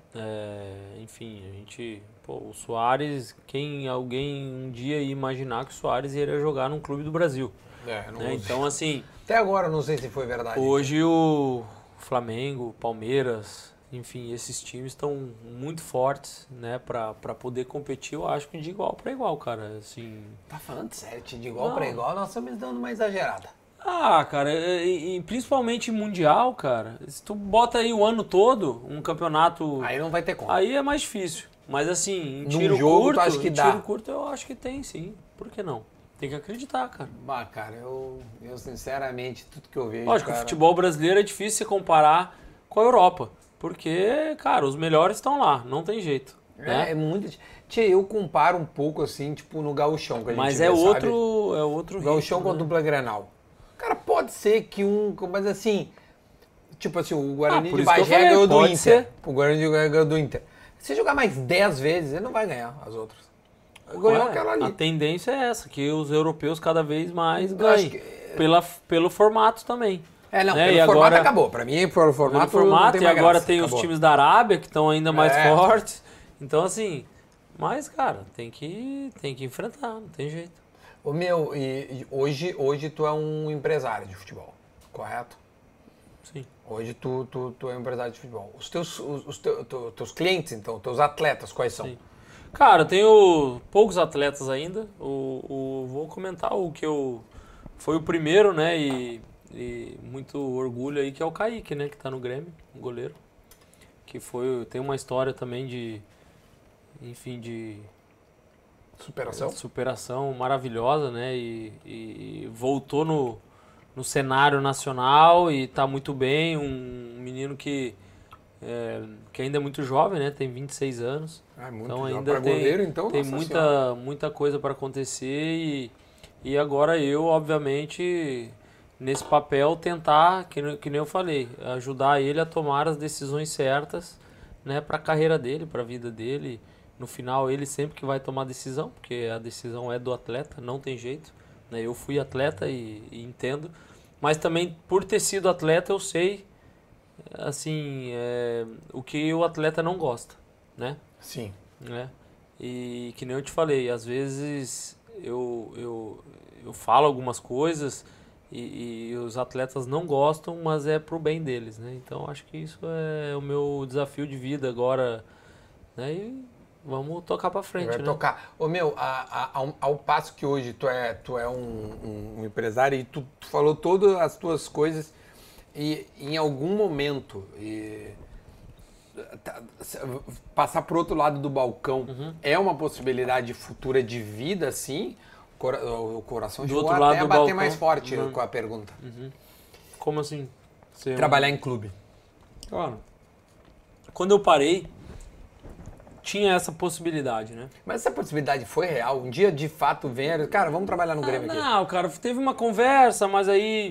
Enfim, a gente... Pô, o Soares, alguém um dia ia imaginar que o Soares iria jogar num clube do Brasil. Né? Então, assim... Até agora eu não sei se foi verdade. Hoje o Flamengo, Palmeiras, enfim, esses times estão muito fortes, né, para poder competir, eu acho que de igual para igual, cara, assim... Tá falando sério, de igual para igual, nós estamos dando uma exagerada. Cara, e principalmente mundial, cara, se tu bota aí o ano todo, um campeonato... Aí não vai ter como. Aí é mais difícil, mas assim, em Num tiro jogo, curto, tu acha que dá? tiro curto eu acho que tem, sim, por que não? Tem que acreditar, cara. Cara, eu sinceramente, tudo que eu vejo... Lógico, o futebol brasileiro é difícil se comparar com a Europa. Porque, cara, os melhores estão lá, não tem jeito. Né? É muito... Tia, eu comparo um pouco assim, tipo, no gauchão que a gente Mas vê, é sabe? outro Gauchão ritmo, com a dupla Grenal. Cara, pode ser que mas assim... Tipo assim, o Guarani por de isso que eu Bagé falei, ganhou do pode Inter. ser. O Guarani de Bagé ganhou do Inter. Se jogar mais 10 vezes, ele não vai ganhar as outras. Ganhou aquela ali. A tendência é essa, que os europeus cada vez mais Eu ganhem. acho que- Pelo formato também. Não, né? pelo E formato agora- acabou. Pra mim, pelo formato, Pelo formato, não tem e mais agora graça. tem Acabou. os times da Arábia que estão ainda mais É. fortes. Então, assim, mas, cara, tem que enfrentar, não tem jeito. Ô, meu, e hoje tu é um empresário de futebol, correto? Sim. Hoje tu é um empresário de futebol. Os teus clientes, então, teus atletas, quais são? Sim. Cara, eu tenho poucos atletas ainda. Vou comentar o que foi o primeiro, né? E muito orgulho aí, que é o Kaique, né? Que tá no Grêmio, um goleiro. Que tem uma história também de superação maravilhosa, né? E voltou no cenário nacional e tá muito bem. Um menino que ainda é muito jovem, né? Tem 26 anos. Muito Então jovem. ainda Pra goleiro, então, tem nossa senhora. muita coisa para acontecer e agora eu, obviamente, nesse papel tentar, que nem eu falei, ajudar ele a tomar as decisões certas, né, para a carreira dele, para a vida dele. No final, ele sempre que vai tomar decisão, porque a decisão é do atleta, não tem jeito. Né? Eu fui atleta e entendo. Mas também, por ter sido atleta, eu sei, assim, o que o atleta não gosta, né? Sim. Né? E que nem eu te falei, às vezes eu falo algumas coisas e os atletas não gostam, mas é pro bem deles, né? Então acho que isso é o meu desafio de vida agora, né? E vamos tocar pra frente, Vai né? tocar. Ô meu, ao passo que hoje tu é um empresário e tu falou todas as tuas coisas e em algum momento passar pro outro lado do balcão é uma possibilidade futura de vida, sim? O coração Do chegou outro até lado a do bater balcão, mais forte não. com a pergunta. Como assim? Ser Trabalhar em clube. Claro. Quando eu parei, tinha essa possibilidade, né? Mas essa possibilidade foi real? Um dia de fato vem, cara, vamos trabalhar no Grêmio aqui. Não, cara, teve uma conversa, mas aí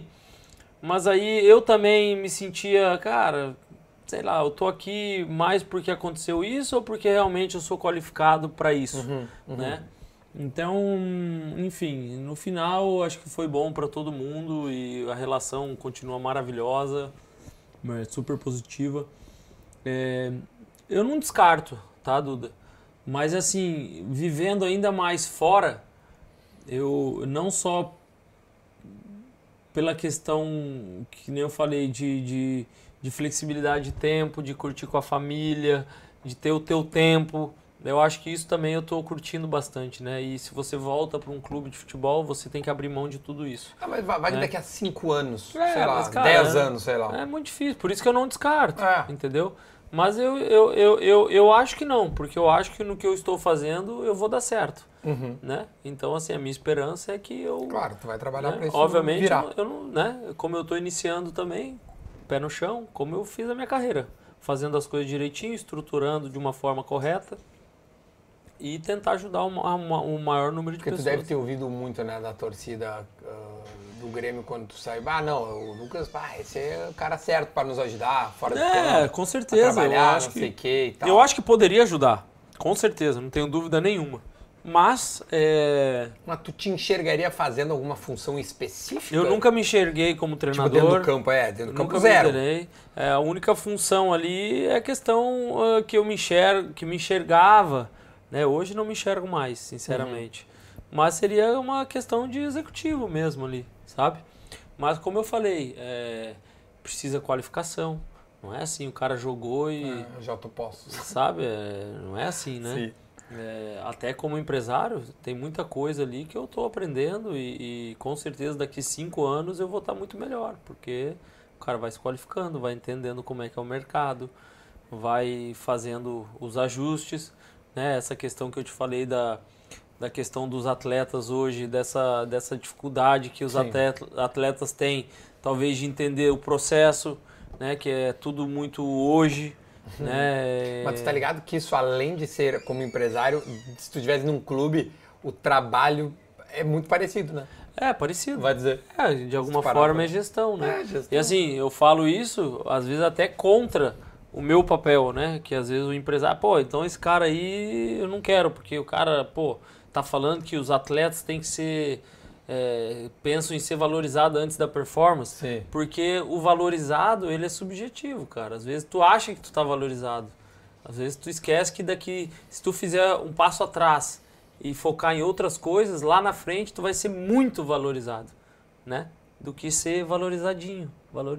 eu também me sentia, cara, sei lá, eu tô aqui mais porque aconteceu isso ou porque realmente eu sou qualificado para isso, né? Então, enfim, no final acho que foi bom para todo mundo e a relação continua maravilhosa, super positiva. Eu não descarto, tá, Duda? Mas assim, vivendo ainda mais fora, eu não só pela questão, que nem eu falei, de flexibilidade de tempo, de curtir com a família, de ter o teu tempo. Eu acho que isso também eu estou curtindo bastante, né? E se você volta para um clube de futebol, você tem que abrir mão de tudo isso. Ah, mas vai né? daqui a 5 anos, sei lá, mas, cara, 10 anos, sei lá. É muito difícil, por isso que eu não descarto, É. entendeu? Mas eu acho que não, porque eu acho que no que eu estou fazendo eu vou dar certo, né? Então, assim, a minha esperança é que eu... Claro, tu vai trabalhar né? para isso Obviamente, virar. eu não, né? Como eu estou iniciando também, pé no chão, como eu fiz a minha carreira, fazendo as coisas direitinho, estruturando de uma forma correta e tentar ajudar o maior número de Porque tu pessoas. deve ter ouvido muito, né, da torcida do Grêmio quando tu sai. Ah, não, o Lucas, esse é o cara certo para nos ajudar, fora do campo. Com certeza. Trabalhar, eu acho não que, sei o que e tal. eu acho que poderia ajudar, com certeza, não tenho dúvida nenhuma. Mas Mas tu te enxergaria fazendo alguma função específica? eu nunca me enxerguei como treinador. Tipo, dentro do campo, dentro do campo Nunca zero. me a única função ali é a questão que eu me enxergava, né? Hoje não me enxergo mais, sinceramente. Mas seria uma questão de executivo mesmo ali, sabe? Mas como eu falei, precisa qualificação. Não é assim, o cara jogou e... Já tô posso. Sabe? Não é assim, né? Sim. Até como empresário, tem muita coisa ali que eu estou aprendendo e com certeza daqui 5 anos eu vou estar muito melhor, porque o cara vai se qualificando, vai entendendo como é que é o mercado, vai fazendo os ajustes, né? Essa questão que eu te falei da questão dos atletas hoje, dessa dificuldade que os atletas têm, talvez de entender o processo, né? Que é tudo muito hoje. Né? Mas tu tá ligado que isso, além de ser como empresário, se tu estivesse num clube, o trabalho é muito parecido, né? Parecido. Vai dizer. De alguma forma é gestão, né? Gestão. E assim, eu falo isso, às vezes até contra o meu papel, né? Que às vezes o empresário, então esse cara aí eu não quero, porque o cara, tá falando que os atletas têm que ser... pensam em ser valorizado antes da performance, Sim. porque o valorizado, ele é subjetivo, cara. Às vezes tu acha que tu tá valorizado, às vezes tu esquece que se tu fizer um passo atrás e focar em outras coisas, lá na frente tu vai ser muito valorizado, né? Do que ser valorizadinho,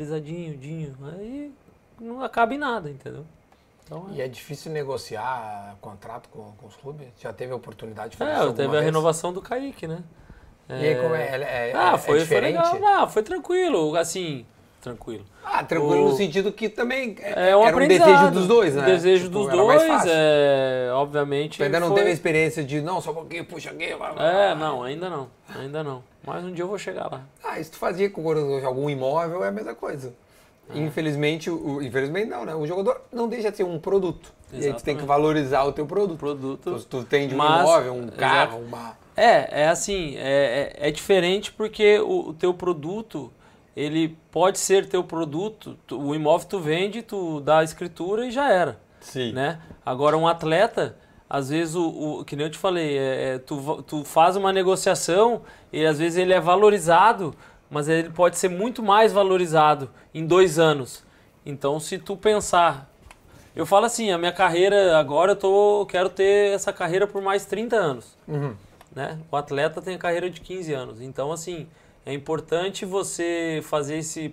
aí não acaba em nada, entendeu? Então, E é difícil negociar contrato com os clubes? Já teve a oportunidade de fazer isso eu alguma teve a vez? renovação do Kaique, né? E aí como é? Foi diferente? legal. Foi tranquilo, assim, tranquilo. Tranquilo no sentido que também É um era um aprendizado. desejo dos dois, né? O desejo dos era mais dois, fácil. obviamente. Tu ainda não foi... teve a experiência de, não, só um pouquinho, puxa aqui. Não, ainda não. Mas um dia eu vou chegar lá. Isso tu fazia com algum imóvel, é a mesma coisa. Infelizmente, infelizmente não, né? O jogador não deixa de ser um produto. Exatamente. E aí tu tem que valorizar o teu produto. Então, Se tu tem de um imóvel, um carro, uma... assim, é diferente porque o teu produto, ele pode ser teu produto, o imóvel tu vende, tu dá a escritura e já era. Sim. Né? Agora um atleta, às vezes, que nem eu te falei, tu faz uma negociação e às vezes ele é valorizado mas ele pode ser muito mais valorizado em 2 anos. Então, se tu pensar... Eu falo assim, a minha carreira, agora quero ter essa carreira por mais 30 anos. Né? O atleta tem a carreira de 15 anos. Então, assim, é importante você fazer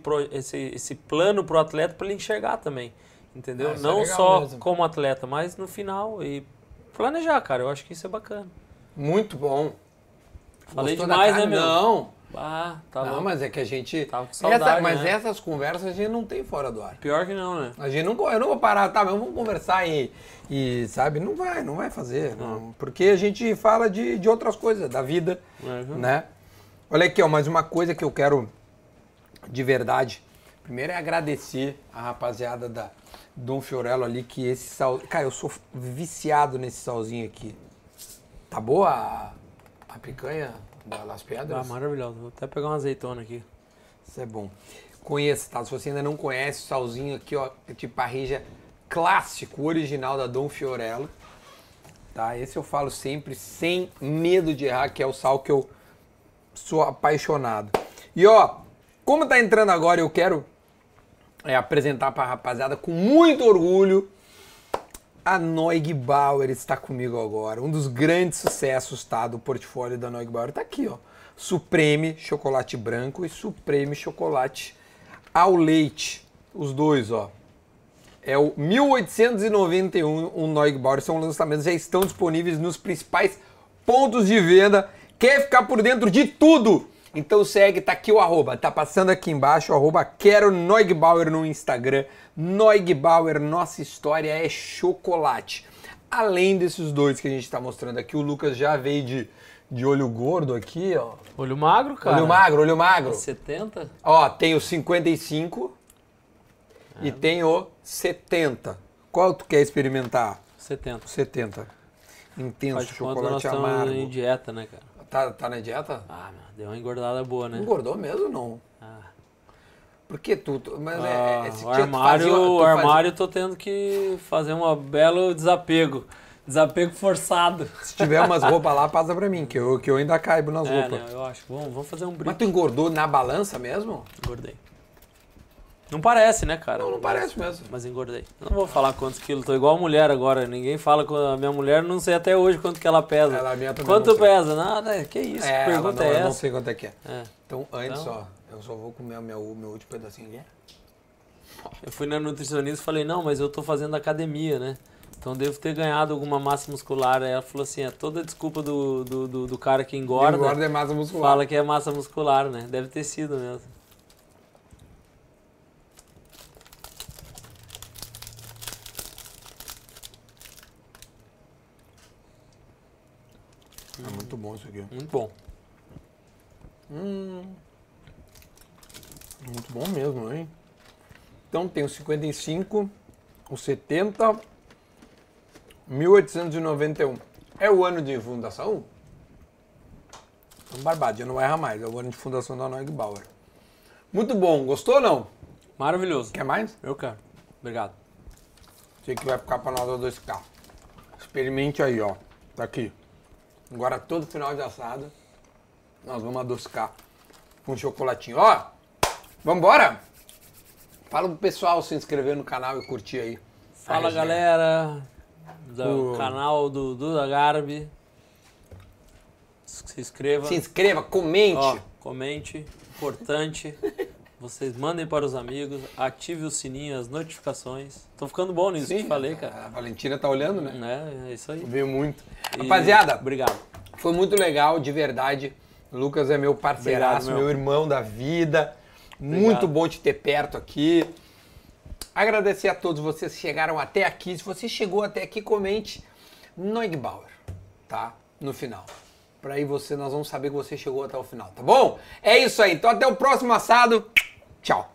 esse plano pro atleta para ele enxergar também. Entendeu? Isso Não é legal só mesmo. como atleta, mas no final. E planejar, cara. Eu acho que isso é bacana. Muito bom. Falei Gostou da demais, né, carne? meu? Não. Ah, tá Não, louco. mas é que a gente... Tava com saudade, mas né? essas conversas a gente não tem fora do ar. Pior que não, né? A gente não, eu não vou parar, tá, mas vamos conversar e sabe, não vai fazer. Não, porque a gente fala de outras coisas, da vida, né? Olha aqui, ó, mais uma coisa que eu quero de verdade. Primeiro é agradecer a rapaziada da Dom Fiorello ali, que esse sal... Cara, eu sou viciado nesse salzinho aqui. Tá boa a picanha das pedras? Ah, maravilhoso. Vou até pegar uma azeitona aqui. Isso é bom. Conheça, tá? Se você ainda não conhece o salzinho aqui, ó, de parrilla clássico, original da Dom Fiorello, tá? Esse eu falo sempre, sem medo de errar, que é o sal que eu sou apaixonado. E ó, como tá entrando agora, eu quero apresentar pra rapaziada com muito orgulho. A Neugbauer está comigo agora. Um dos grandes sucessos, tá, do portfólio da Neugbauer tá aqui, ó. Supreme chocolate branco e Supreme chocolate ao leite. Os dois, ó. É o 1891, um Neugbauer. São lançamentos, já estão disponíveis nos principais pontos de venda. Quer ficar por dentro de tudo? Então segue, tá aqui o arroba, tá passando aqui embaixo, arroba quero Neugbauer no Instagram. Neugbauer, nossa história é chocolate. Além desses dois que a gente tá mostrando aqui, o Lucas já veio de olho gordo aqui, ó. Olho magro, cara. Olho magro, olho magro. 70? Ó, tem o 55 e tem o 70. Qual tu quer experimentar? 70. 70. Intenso, Faz de conta que nós chocolate estamos amargo. em dieta, né, cara? Tá na dieta? Ah, meu, deu uma engordada boa, né? Engordou mesmo ou não? Ah. Por que tu? Mas esse O dia armário eu tô tendo que fazer um belo desapego. Desapego forçado. Se tiver umas roupas lá, passa pra mim, que eu ainda caibo nas roupas. Né, eu acho. Vamos fazer um Mas brinco. tu engordou na balança mesmo? Engordei. Não parece, né, cara? Não parece mesmo. Mas engordei. Eu não vou falar quantos quilos. Tô igual a mulher agora. Ninguém fala com a minha mulher. Não sei até hoje quanto que ela pesa. Ela, a minha também Quanto não sei. pesa? Nada. Que isso? Que pergunta é eu essa? não sei quanto é que é. É. Então, antes, Então- ó, eu só vou comer meu último pedacinho aqui. Eu fui na nutricionista e falei, não, mas eu tô fazendo academia, né? Então devo ter ganhado alguma massa muscular. Aí ela falou assim, é toda desculpa do cara que engorda. Engorda é massa muscular. Fala que é massa muscular, né? Deve ter sido mesmo. É muito bom isso aqui. Muito bom. Muito bom mesmo, hein? Então tem o 55, o 70, 1891. É o ano de fundação? Então, barbado, já não erra mais. É o ano de fundação da Neugbauer. Muito bom. Gostou ou não? Maravilhoso. Quer mais? Eu quero. Obrigado. Sei que vai ficar para nós a 2K. Experimente aí, ó. Tá aqui. Agora todo final de assado, nós vamos a 2K com chocolatinho. Ó, vambora? Fala pro pessoal se inscrever no canal e curtir aí. Fala, resenha. galera do canal do Duda Garbi. Se inscreva. Se inscreva, comente. Ó, comente. Importante. Vocês mandem para os amigos. Ative o sininho, as notificações. Tô ficando bom nisso que te falei, cara. A Valentina tá olhando, né? É isso aí. Veio muito. E- Rapaziada, Obrigado. foi muito legal, de verdade. O Lucas é meu parceiraço, Obrigado, meu. meu irmão da vida. Obrigado. Muito bom te ter perto aqui. Agradecer a todos vocês que chegaram até aqui. Se você chegou até aqui, comente Neugbauer, tá? No final. Pra aí nós vamos saber que você chegou até o final, tá bom? É isso aí. Então até o próximo assado. Tchau.